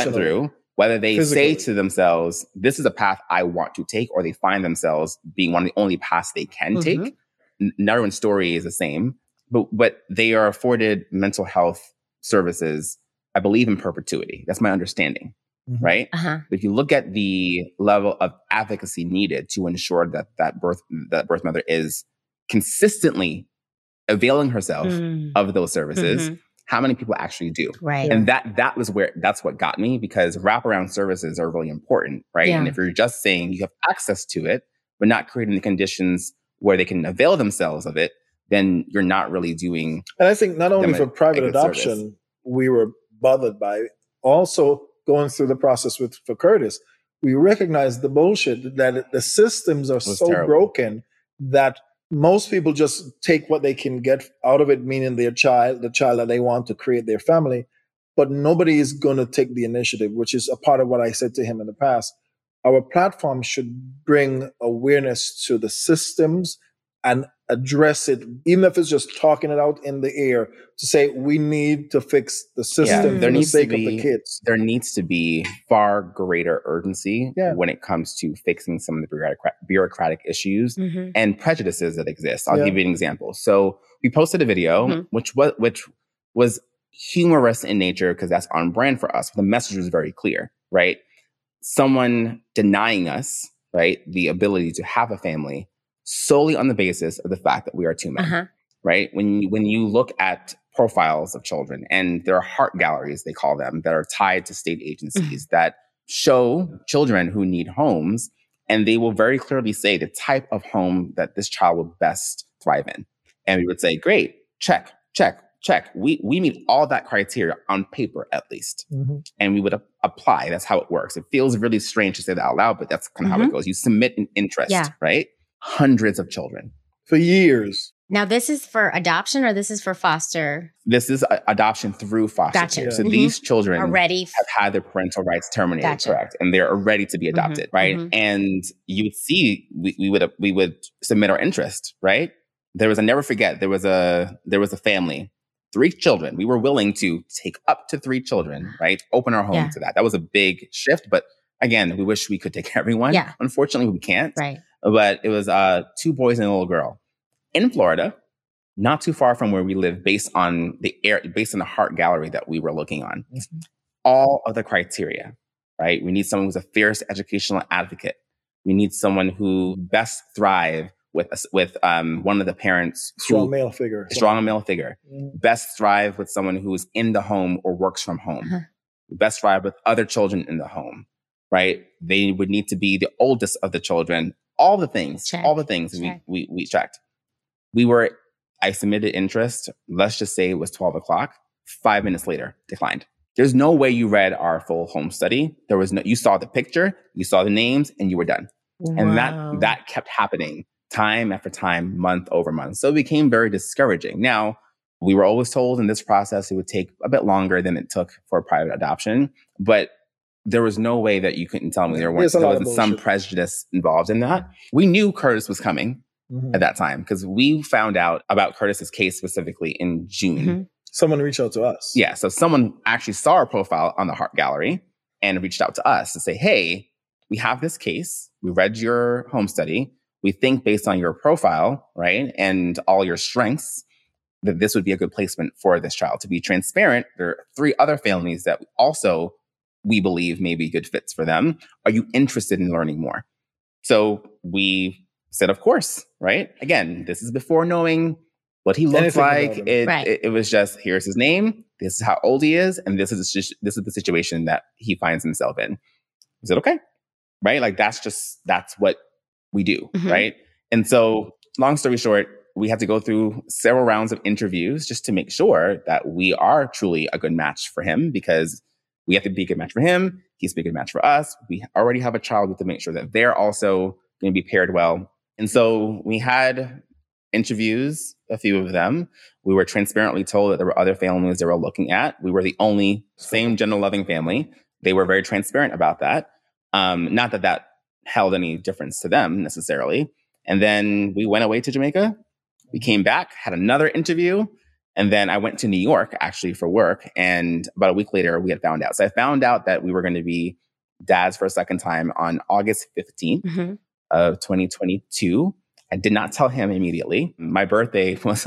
whether they physically. say to themselves, this is a path I want to take, or they find themselves being one of the only paths they can take. Not everyone's story is the same, but they are afforded mental health services, I believe, in perpetuity. That's my understanding, right? But if you look at the level of advocacy needed to ensure that birth mother is consistently availing herself of those services, how many people actually do? Right. And that's what got me, because wraparound services are really important, right? Yeah. And if you're just saying you have access to it, but not creating the conditions where they can avail themselves of it, then you're not really doing. And I think not only for private adoption, we were bothered by it. Also going through the process for Curtis, we recognized the bullshit that the systems are so terrible. broken that most people just take what they can get out of it, meaning the child that they want to create their family. But nobody is going to take the initiative, which is a part of what I said to him in the past. Our platform should bring awareness to the systems and address it, even if it's just talking it out in the air, to say we need to fix the system for the sake of the kids. There needs to be far greater urgency when it comes to fixing some of the bureaucratic issues and prejudices that exist. I'll give you an example. So we posted a video, which was humorous in nature because that's on brand for us. The message was very clear, right? Someone denying us, right, the ability to have a family solely on the basis of the fact that we are two men, right? When you look at profiles of children, and there are heart galleries, they call them, that are tied to state agencies that show children who need homes, and they will very clearly say the type of home that this child will best thrive in. And we would say, great, check. We meet all that criteria on paper, at least. And we would apply. That's how it works. It feels really strange to say that out loud, but that's kind of how it goes. You submit an interest, right? Hundreds of children. For years. Now, this is for adoption or this is for foster? This is adoption through foster care. So these children have had their parental rights terminated, correct? And they're ready to be adopted, right? And you would see, we would submit our interest, right? There was there was a family, 3 children. We were willing to take up to 3 children, right? Open our home to that. That was a big shift, but again, we wish we could take everyone. Unfortunately, we can't. Right. But it was 2 boys and a little girl in Florida, not too far from where we live, based on the heart gallery that we were looking on. All of the criteria, right? We need someone who's a fierce educational advocate. We need someone who best thrive with one of the parents. Strong male figure. Best thrive with someone who is in the home or works from home. Best thrive with other children in the home, right? They would need to be the oldest of the children. All the things we checked. I submitted interest. Let's just say it was 12 o'clock. 5 minutes later, declined. There's no way you read our full home study. You saw the picture, you saw the names, and you were done. Wow. And that kept happening time after time, month over month. So it became very discouraging. Now, we were always told in this process it would take a bit longer than it took for private adoption, but there was no way that you couldn't tell me there wasn't some prejudice involved in that. We knew Curtis was coming at that time because we found out about Curtis's case specifically in June. Someone reached out to us. Yeah. So someone actually saw our profile on the Heart Gallery and reached out to us to say, hey, we have this case. We read your home study. We think based on your profile, right, and all your strengths, that this would be a good placement for this child. To be transparent, there are 3 other families that also we believe may be good fits for them. Are you interested in learning more? So we said, of course, right? Again, this is before knowing what he looks like. It was just, here's his name, this is how old he is, and this is the situation that he finds himself in. Is it okay? Right? Like that's what we do, right? And so long story short, we had to go through several rounds of interviews just to make sure that we are truly a good match for him, because we have to be a good match for him. He's a good match for us. We already have a child. We have to make sure that they're also going to be paired well. And so we had interviews, a few of them. We were transparently told that there were other families they were looking at. We were the only same gender loving family. They were very transparent about that. Not that that held any difference to them necessarily. And then we went away to Jamaica. We came back, had another interview. And then I went to New York actually for work. And about a week later, we had found out. So I found out that we were going to be dads for a second time on August 15th of 2022. I did not tell him immediately. My birthday was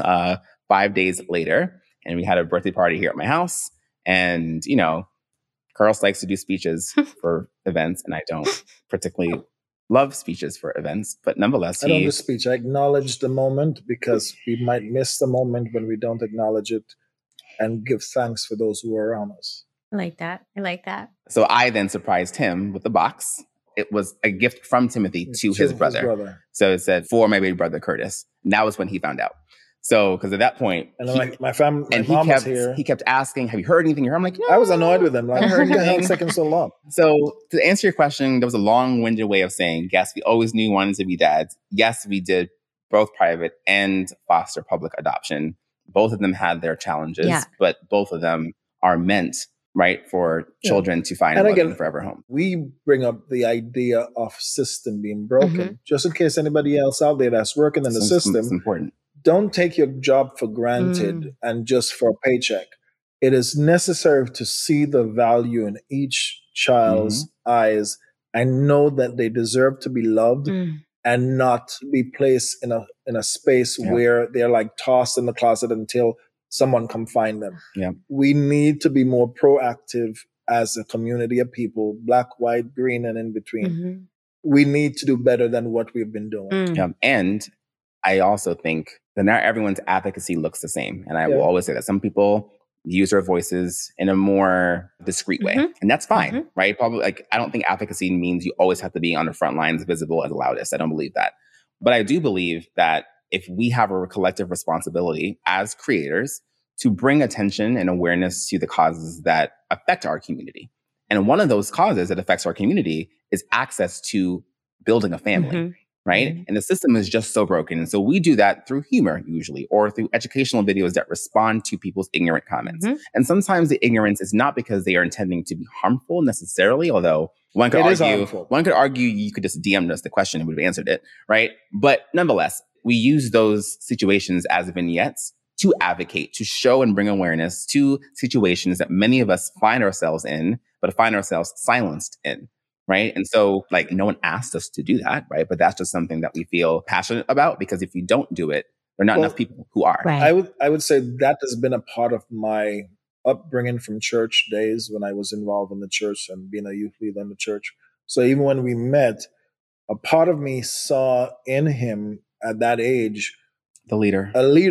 5 days later, and we had a birthday party here at my house. And, you know, Carlos likes to do speeches for events, and I don't particularly love speeches for events, but nonetheless, I don't do speech. I acknowledge the moment because we might miss the moment when we don't acknowledge it and give thanks for those who are around us. I like that. I like that. So I then surprised him with the box. It was a gift from Timothy to his brother. So it said, for my baby brother, Curtis. And that was when he found out. So, because at that point, and my mom was here. He kept asking, have you heard anything? I'm like, no. I was annoyed with him. Like, I heard anything second so long. So to answer your question, there was a long-winded way of saying, yes, we always knew we wanted to be dads. Yes, we did both private and foster public adoption. Both of them had their challenges, but both of them are meant, right, for children to find a loving forever home. We bring up the idea of system being broken, just in case anybody else out there that's working in the system. It's important. Don't take your job for granted and just for a paycheck. It is necessary to see the value in each child's eyes and know that they deserve to be loved and not be placed in a space where they're like tossed in the closet until someone come find them. Yeah. We need to be more proactive as a community of people, black, white, green, and in between. We need to do better than what we've been doing. Yeah. And I also think that not everyone's advocacy looks the same. And I will always say that some people use their voices in a more discreet way. And that's fine, right? Probably, like, I don't think advocacy means you always have to be on the front lines, visible and loudest. I don't believe that. But I do believe that if we have a collective responsibility as creators to bring attention and awareness to the causes that affect our community. And one of those causes that affects our community is access to building a family. Right? And the system is just so broken. And so we do that through humor, usually, or through educational videos that respond to people's ignorant comments. And sometimes the ignorance is not because they are intending to be harmful necessarily, although one could argue you could just DM us the question and we'd have answered it, right? But nonetheless, we use those situations as vignettes to advocate, to show and bring awareness to situations that many of us find ourselves in, but find ourselves silenced in. Right. And so, like, no one asked us to do that. Right. But that's just something that we feel passionate about, because if you don't do it, there are not enough people who are. Right. I would say that has been a part of my upbringing from church days when I was involved in the church and being a youth leader in the church. So even when we met, a part of me saw in him at that age a leader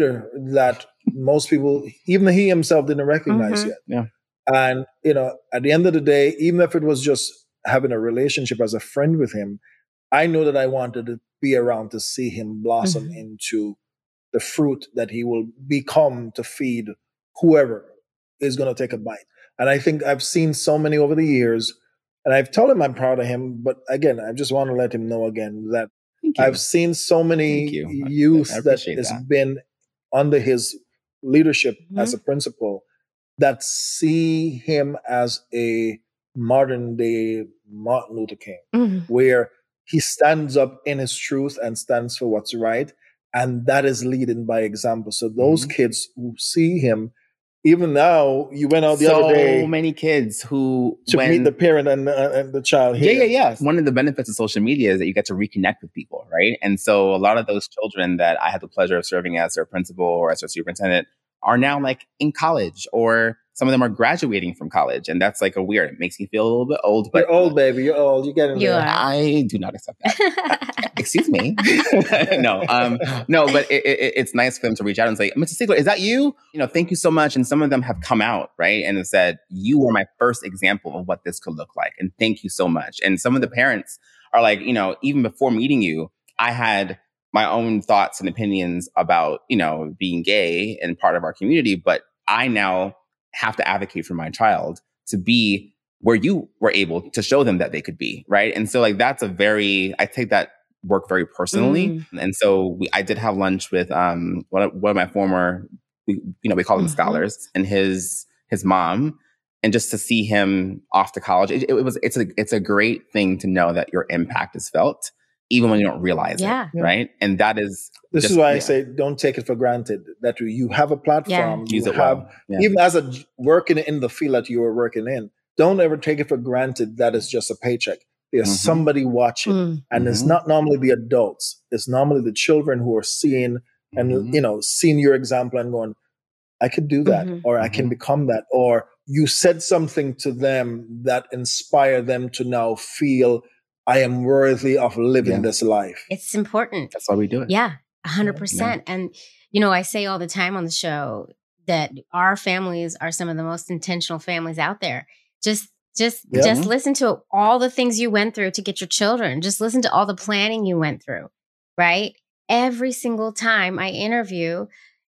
that most people, even he himself, didn't recognize yet. Yeah. And, you know, at the end of the day, even if it was just having a relationship as a friend with him, I know that I wanted to be around to see him blossom into the fruit that he will become to feed whoever is going to take a bite. And I think I've seen so many over the years, and I've told him I'm proud of him. But again, I just want to let him know again that I've seen so many youth that has been under his leadership as a principal that see him as a modern day Martin Luther King, where he stands up in his truth and stands for what's right. And that is leading by example. So those kids who see him, even now, you went out the other day. So many kids who meet the parent and the child here. Yeah. One of the benefits of social media is that you get to reconnect with people, right? And so a lot of those children that I had the pleasure of serving as their principal or as their superintendent are now like in college, or some of them are graduating from college. And that's like it makes me feel a little bit old. But you're old, baby. You're old. You get in there. I do not accept that. Excuse me. No, but it's nice for them to reach out and say, Mr. Stiegler, is that you? You know, thank you so much. And some of them have come out, right? And have said, you were my first example of what this could look like. And thank you so much. And some of the parents are like, you know, even before meeting you, I had my own thoughts and opinions about, you know, being gay and part of our community, but I now have to advocate for my child to be where you were able to show them that they could be, right? And so, like, I take that work very personally. And so I did have lunch with one of my former, we call them scholars, and his mom. And just to see him off to college, it's a great thing to know that your impact is felt, even when you don't realize it, right? And that is... This is why I say don't take it for granted that you have a platform. Use You it have, well. even as a working in the field that you were working in, don't ever take it for granted that it's just a paycheck. There's somebody watching, and it's not normally the adults. It's normally the children who are seeing and seeing your example and going, I could do that, or I can become that, or you said something to them that inspired them to now feel I am worthy of living this life. It's important. That's why we do it. Yeah, 100%. And, I say all the time on the show that our families are some of the most intentional families out there. Just listen to all the things you went through to get your children. Just listen to all the planning you went through, right? Every single time I interview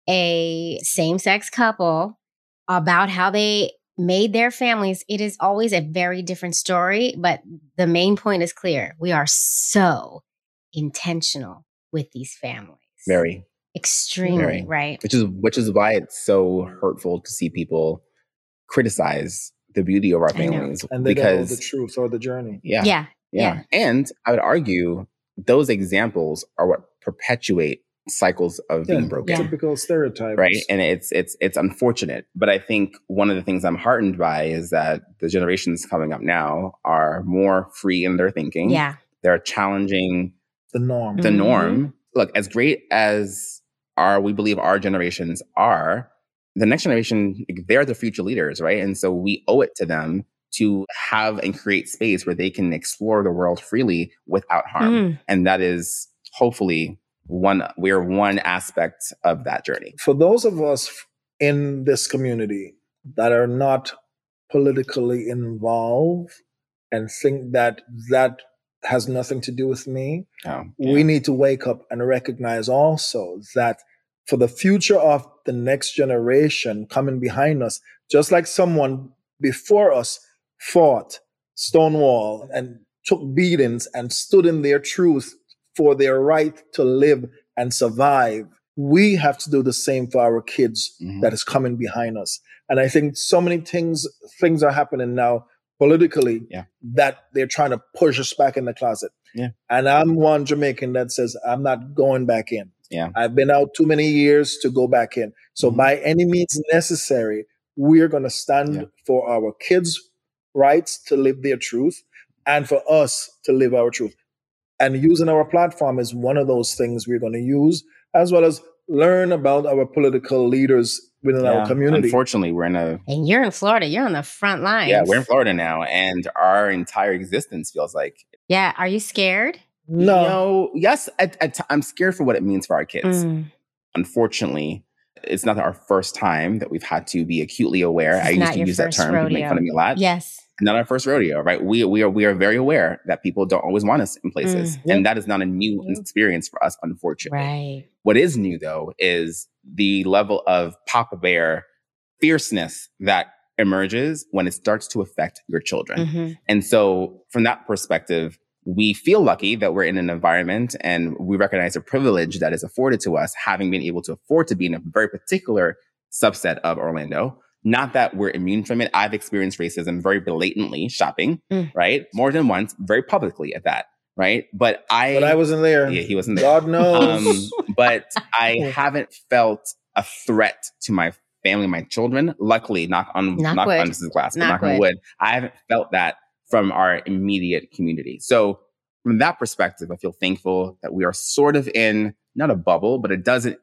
a same-sex couple about how they made their families, it is always a very different story, but the main point is clear. We are so intentional with these families. Very. Extremely, right? Which is why it's so hurtful to see people criticize the beauty of our families. And they don't know the truth or the journey. Yeah. And I would argue those examples are what perpetuate cycles of being broken. Typical stereotypes. Right. And it's unfortunate. But I think one of the things I'm heartened by is that the generations coming up now are more free in their thinking. Yeah. They're challenging the norm. The norm. Look, as great as we believe our generations are, the next generation, they're the future leaders, right? And so we owe it to them to have and create space where they can explore the world freely without harm. And that is hopefully we're one aspect of that journey. For those of us in this community that are not politically involved and think that has nothing to do with me, we need to wake up and recognize also that for the future of the next generation coming behind us, just like someone before us fought Stonewall and took beatings and stood in their truth for their right to live and survive, we have to do the same for our kids that is coming behind us. And I think so many things are happening now politically that they're trying to push us back in the closet. And I'm one Jamaican that says, I'm not going back in. I've been out too many years to go back in. So by any means necessary, we're going to stand for our kids' rights to live their truth and for us to live our truth. And using our platform is one of those things we're going to use, as well as learn about our political leaders within our community. Unfortunately, and you're in Florida. You're on the front lines. Yeah, we're in Florida now, and our entire existence feels like... Yeah, are you scared? No. Yes, I'm scared for what it means for our kids. Unfortunately, it's not our first time that we've had to be acutely aware. I used to use that term. People make fun of me a lot. Yes. Not our first rodeo, right? We are very aware that people don't always want us in places. And that is not a new experience for us, unfortunately. Right. What is new, though, is the level of Papa Bear fierceness that emerges when it starts to affect your children. And so from that perspective, we feel lucky that we're in an environment and we recognize the privilege that is afforded to us, having been able to afford to be in a very particular subset of Orlando. Not that we're immune from it. I've experienced racism very blatantly shopping, right? More than once, very publicly at that, right? But I wasn't there. Yeah, he wasn't there. God knows. But I haven't felt a threat to my family, my children. Luckily, knock on this is glass, but knock on wood. I haven't felt that from our immediate community. So from that perspective, I feel thankful that we are sort of in, not a bubble, but it doesn't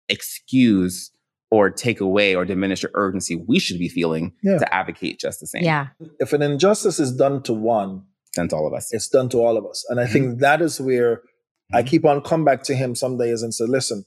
excuse or take away or diminish the urgency we should be feeling to advocate just the same. Yeah. If an injustice is done to one, it's done to all of us. It's done to all of us. And I think that is where I keep on come back to him some days and say, listen,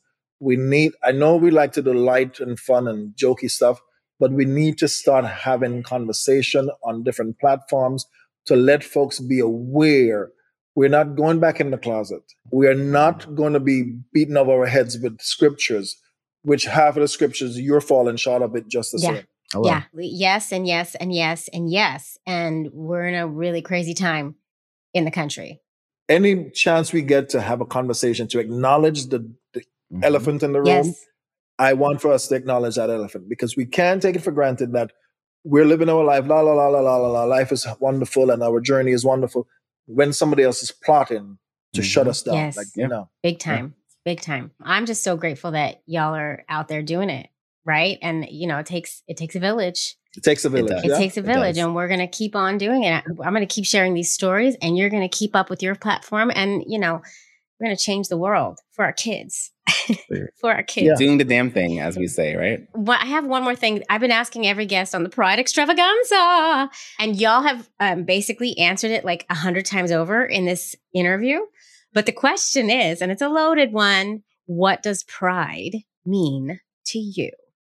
I know we like to do light and fun and jokey stuff, but we need to start having conversation on different platforms to let folks be aware. We're not going back in the closet. We are not going to be beating over our heads with scriptures, which half of the scriptures, you're falling short of it just the same. Yeah. Yes, and yes, and yes, and yes. And we're in a really crazy time in the country. any chance we get to have a conversation, to acknowledge the elephant in the room, Yes. I want for us to acknowledge that elephant, because we can't take it for granted that we're living our life, la, la, la, la, la, la, la, life is wonderful and our journey is wonderful, when somebody else is plotting to shut us down. Yes. Like, Yeah. no. Big time. Big time. I'm just so grateful that y'all are out there doing it. Right. And it takes a village. It takes a village. does. It Yeah? takes a village, does. and we're going to keep on doing it. I'm going to keep sharing these stories, and you're going to keep up with your platform. And, we're going to change the world for our kids. For our kids. Yeah. Doing the damn thing, as we say, right? Well, I have one more thing. I've been asking every guest on the Pride Extravaganza, and y'all have basically answered it like 100 times over in this interview. But the question is, and it's a loaded one, what does pride mean to you?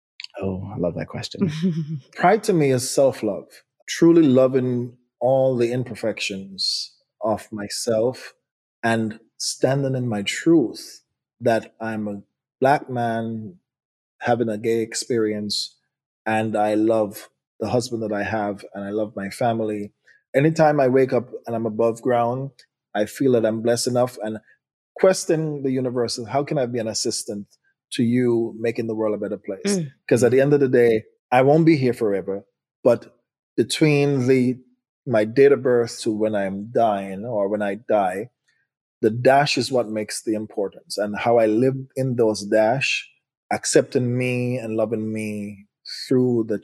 Oh, I love that question. Pride to me is self-love, truly loving all the imperfections of myself and standing in my truth that I'm a Black man having a gay experience, and I love the husband that I have, and I love my family. Anytime I wake up and I'm above ground, I feel that I'm blessed enough, and question the universe, how can I be an assistant to you making the world a better place? Because at the end of the day, I won't be here forever, but between my date of birth to when I'm dying or when I die, the dash is what makes the importance, and how I live in those dash, accepting me and loving me through the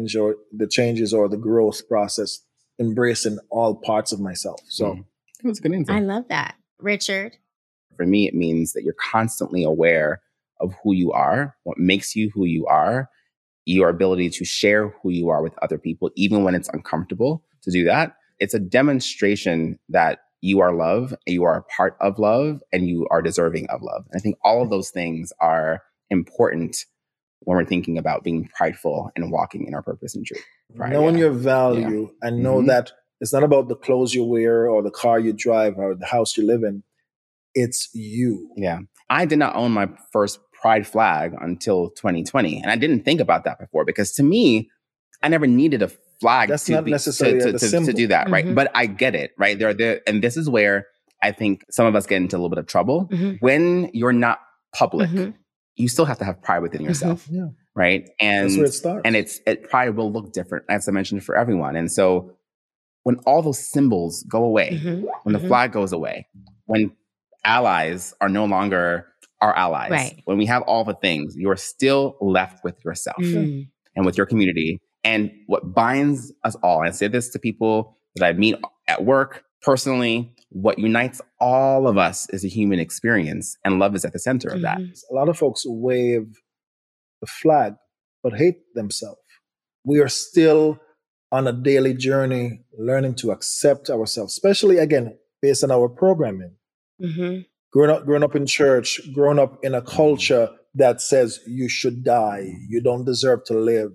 changes or the growth process, embracing all parts of myself. So That was a good answer. I love that. Richard? For me, it means that you're constantly aware of who you are, what makes you who you are, your ability to share who you are with other people, even when it's uncomfortable to do that. It's a demonstration that you are love, you are a part of love, and you are deserving of love. And I think all of those things are important when we're thinking about being prideful and walking in our purpose and truth. Pride, knowing yeah. your value and know Mhm. that it's not about the clothes you wear or the car you drive or the house you live in. It's you. Yeah. I did not own my first pride flag until 2020. And I didn't think about that before, because to me, I never needed a flag That's to not be- necessarily to, the to, symbol. to do that, right? Mhm. But I get it, right? And this is where I think some of us get into a little bit of trouble. Mhm. When you're not public, Mhm. you still have to have pride within yourself, Yeah. right? And That's where it starts. and pride will look different, as I mentioned, for everyone. And so when all those symbols go away, Mhm. when the Mhm. flag goes away, when allies are no longer our allies, Right. when we have all the things, you're still left with yourself Mm. and with your community. And what binds us all, and I say this to people that I meet at work, personally, what unites all of us is a human experience, and love is at the center of that. Mhm. A lot of folks wave the flag but hate themselves. We are still on a daily journey learning to accept ourselves, especially, again, based on our programming. Mhm. Growing up in church, growing up in a culture that says you should die, you don't deserve to live.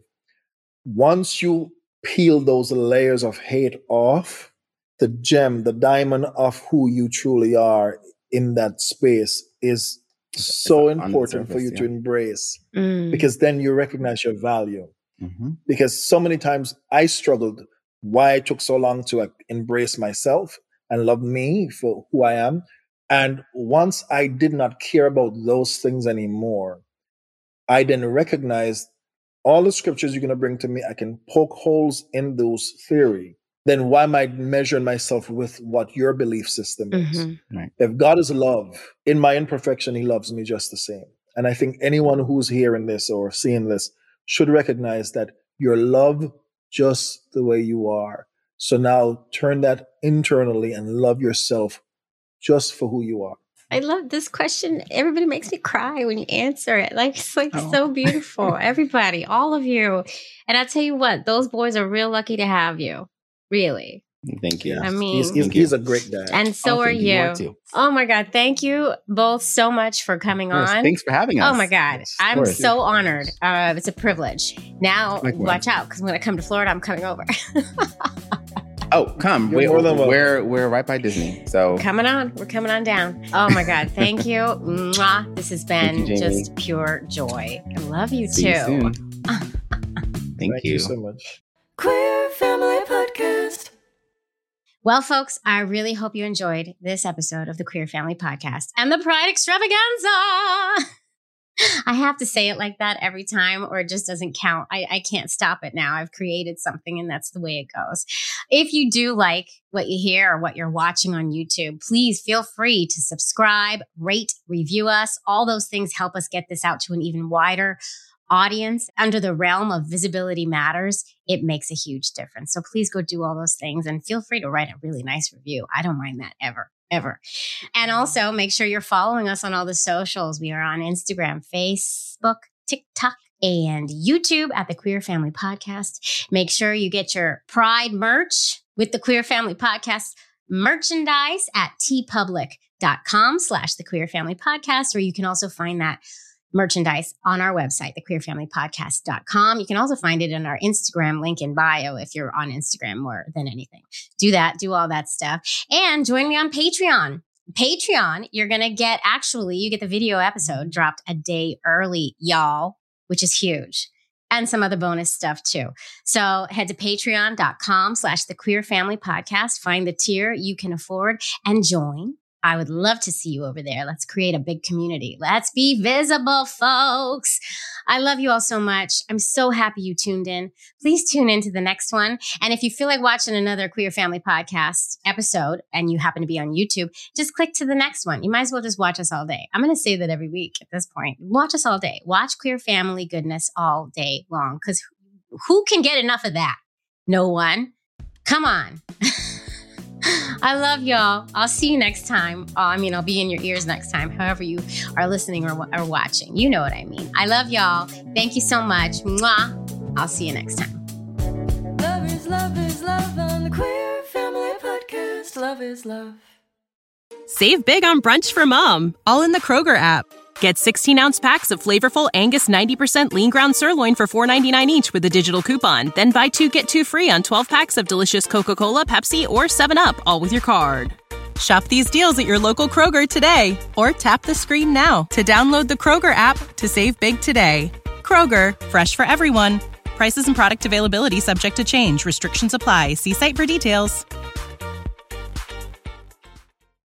Once you peel those layers of hate off, the gem, the diamond of who you truly are in that space is so on the important for surface, you to yeah. embrace, Mm. because then you recognize your value. Mhm. Because so many times I struggled why it took so long to embrace myself and love me for who I am. And once I did not care about those things anymore, I then recognized all the scriptures you're going to bring to me, I can poke holes in those theory. Then why am I measuring myself with what your belief system is? Mhm. If God is love, in my imperfection, he loves me just the same. And I think anyone who's hearing this or seeing this should recognize that you're loved just the way you are. So now turn that internally and love yourself just for who you are. I love this question. Everybody makes me cry when you answer it. Like, it's like Oh. so beautiful. Everybody, all of you. And I tell you what, those boys are real lucky to have you. Really. Thank you. I mean, He's a great dad. and so Oh, are thank you. You are too. Oh my God. Thank you both so much for coming Of course. on. Thanks for having us. Oh my God. Yes, I'm course. so honored. It's a privilege. Now, Likewise. watch out, because when I come to Florida, I'm coming over. Oh, come. You're more than welcome. We're right by Disney. So Coming on. We're coming on down. Oh my God. Thank you. Mwah. This has been Thank you, Jamie. just pure joy. I love you see too. you soon. Thank Thank you so much. Queer Family Podcast. Well, folks, I really hope you enjoyed this episode of the Queer Family Podcast and the Pride Extravaganza. I have to say it like that every time or it just doesn't count. I can't stop it now. I've created something and that's the way it goes. If you do like what you hear or what you're watching on YouTube, please feel free to subscribe, rate, review us. All those things help us get this out to an even wider audience. Under the realm of visibility matters, it makes a huge difference. So please go do all those things and feel free to write a really nice review. I don't mind that ever. And also make sure you're following us on all the socials. We are on Instagram, Facebook, TikTok, and YouTube at the Queer Family Podcast. Make sure you get your Pride merch with the Queer Family Podcast merchandise at tpublic.com/the Queer Family Podcast, or you can also find that merchandise on our website, thequeerfamilypodcast.com. You can also find it in our Instagram link in bio if you're on Instagram more than anything. Do that, do all that stuff. And join me on Patreon. Patreon, you're going to get, you get the video episode dropped a day early, y'all, which is huge. And some other bonus stuff too. So head to patreon.com/the Queer Family Podcast. Find the tier you can afford and join. I would love to see you over there. Let's create a big community. Let's be visible, folks. I love you all so much. I'm so happy you tuned in. Please tune in to the next one. And if you feel like watching another Queer Family Podcast episode and you happen to be on YouTube, just click to the next one. You might as well just watch us all day. I'm going to say that every week at this point. Watch us all day. Watch Queer Family goodness all day long. Because who can get enough of that? No one. Come on. I love y'all. I'll see you next time. I'll be in your ears next time, however you are listening or watching. You know what I mean. I love y'all. Thank you so much. Mwah. I'll see you next time. Love is love is love on the Queer Family Podcast. Love is love. Save big on brunch for mom, all in the Kroger app. Get 16-ounce packs of flavorful Angus 90% lean ground sirloin for $4.99 each with a digital coupon. Then buy 2, get 2 free on 12 packs of delicious Coca-Cola, Pepsi, or 7-Up, all with your card. Shop these deals at your local Kroger today, or tap the screen now to download the Kroger app to save big today. Kroger, fresh for everyone. Prices and product availability subject to change. Restrictions apply. See site for details.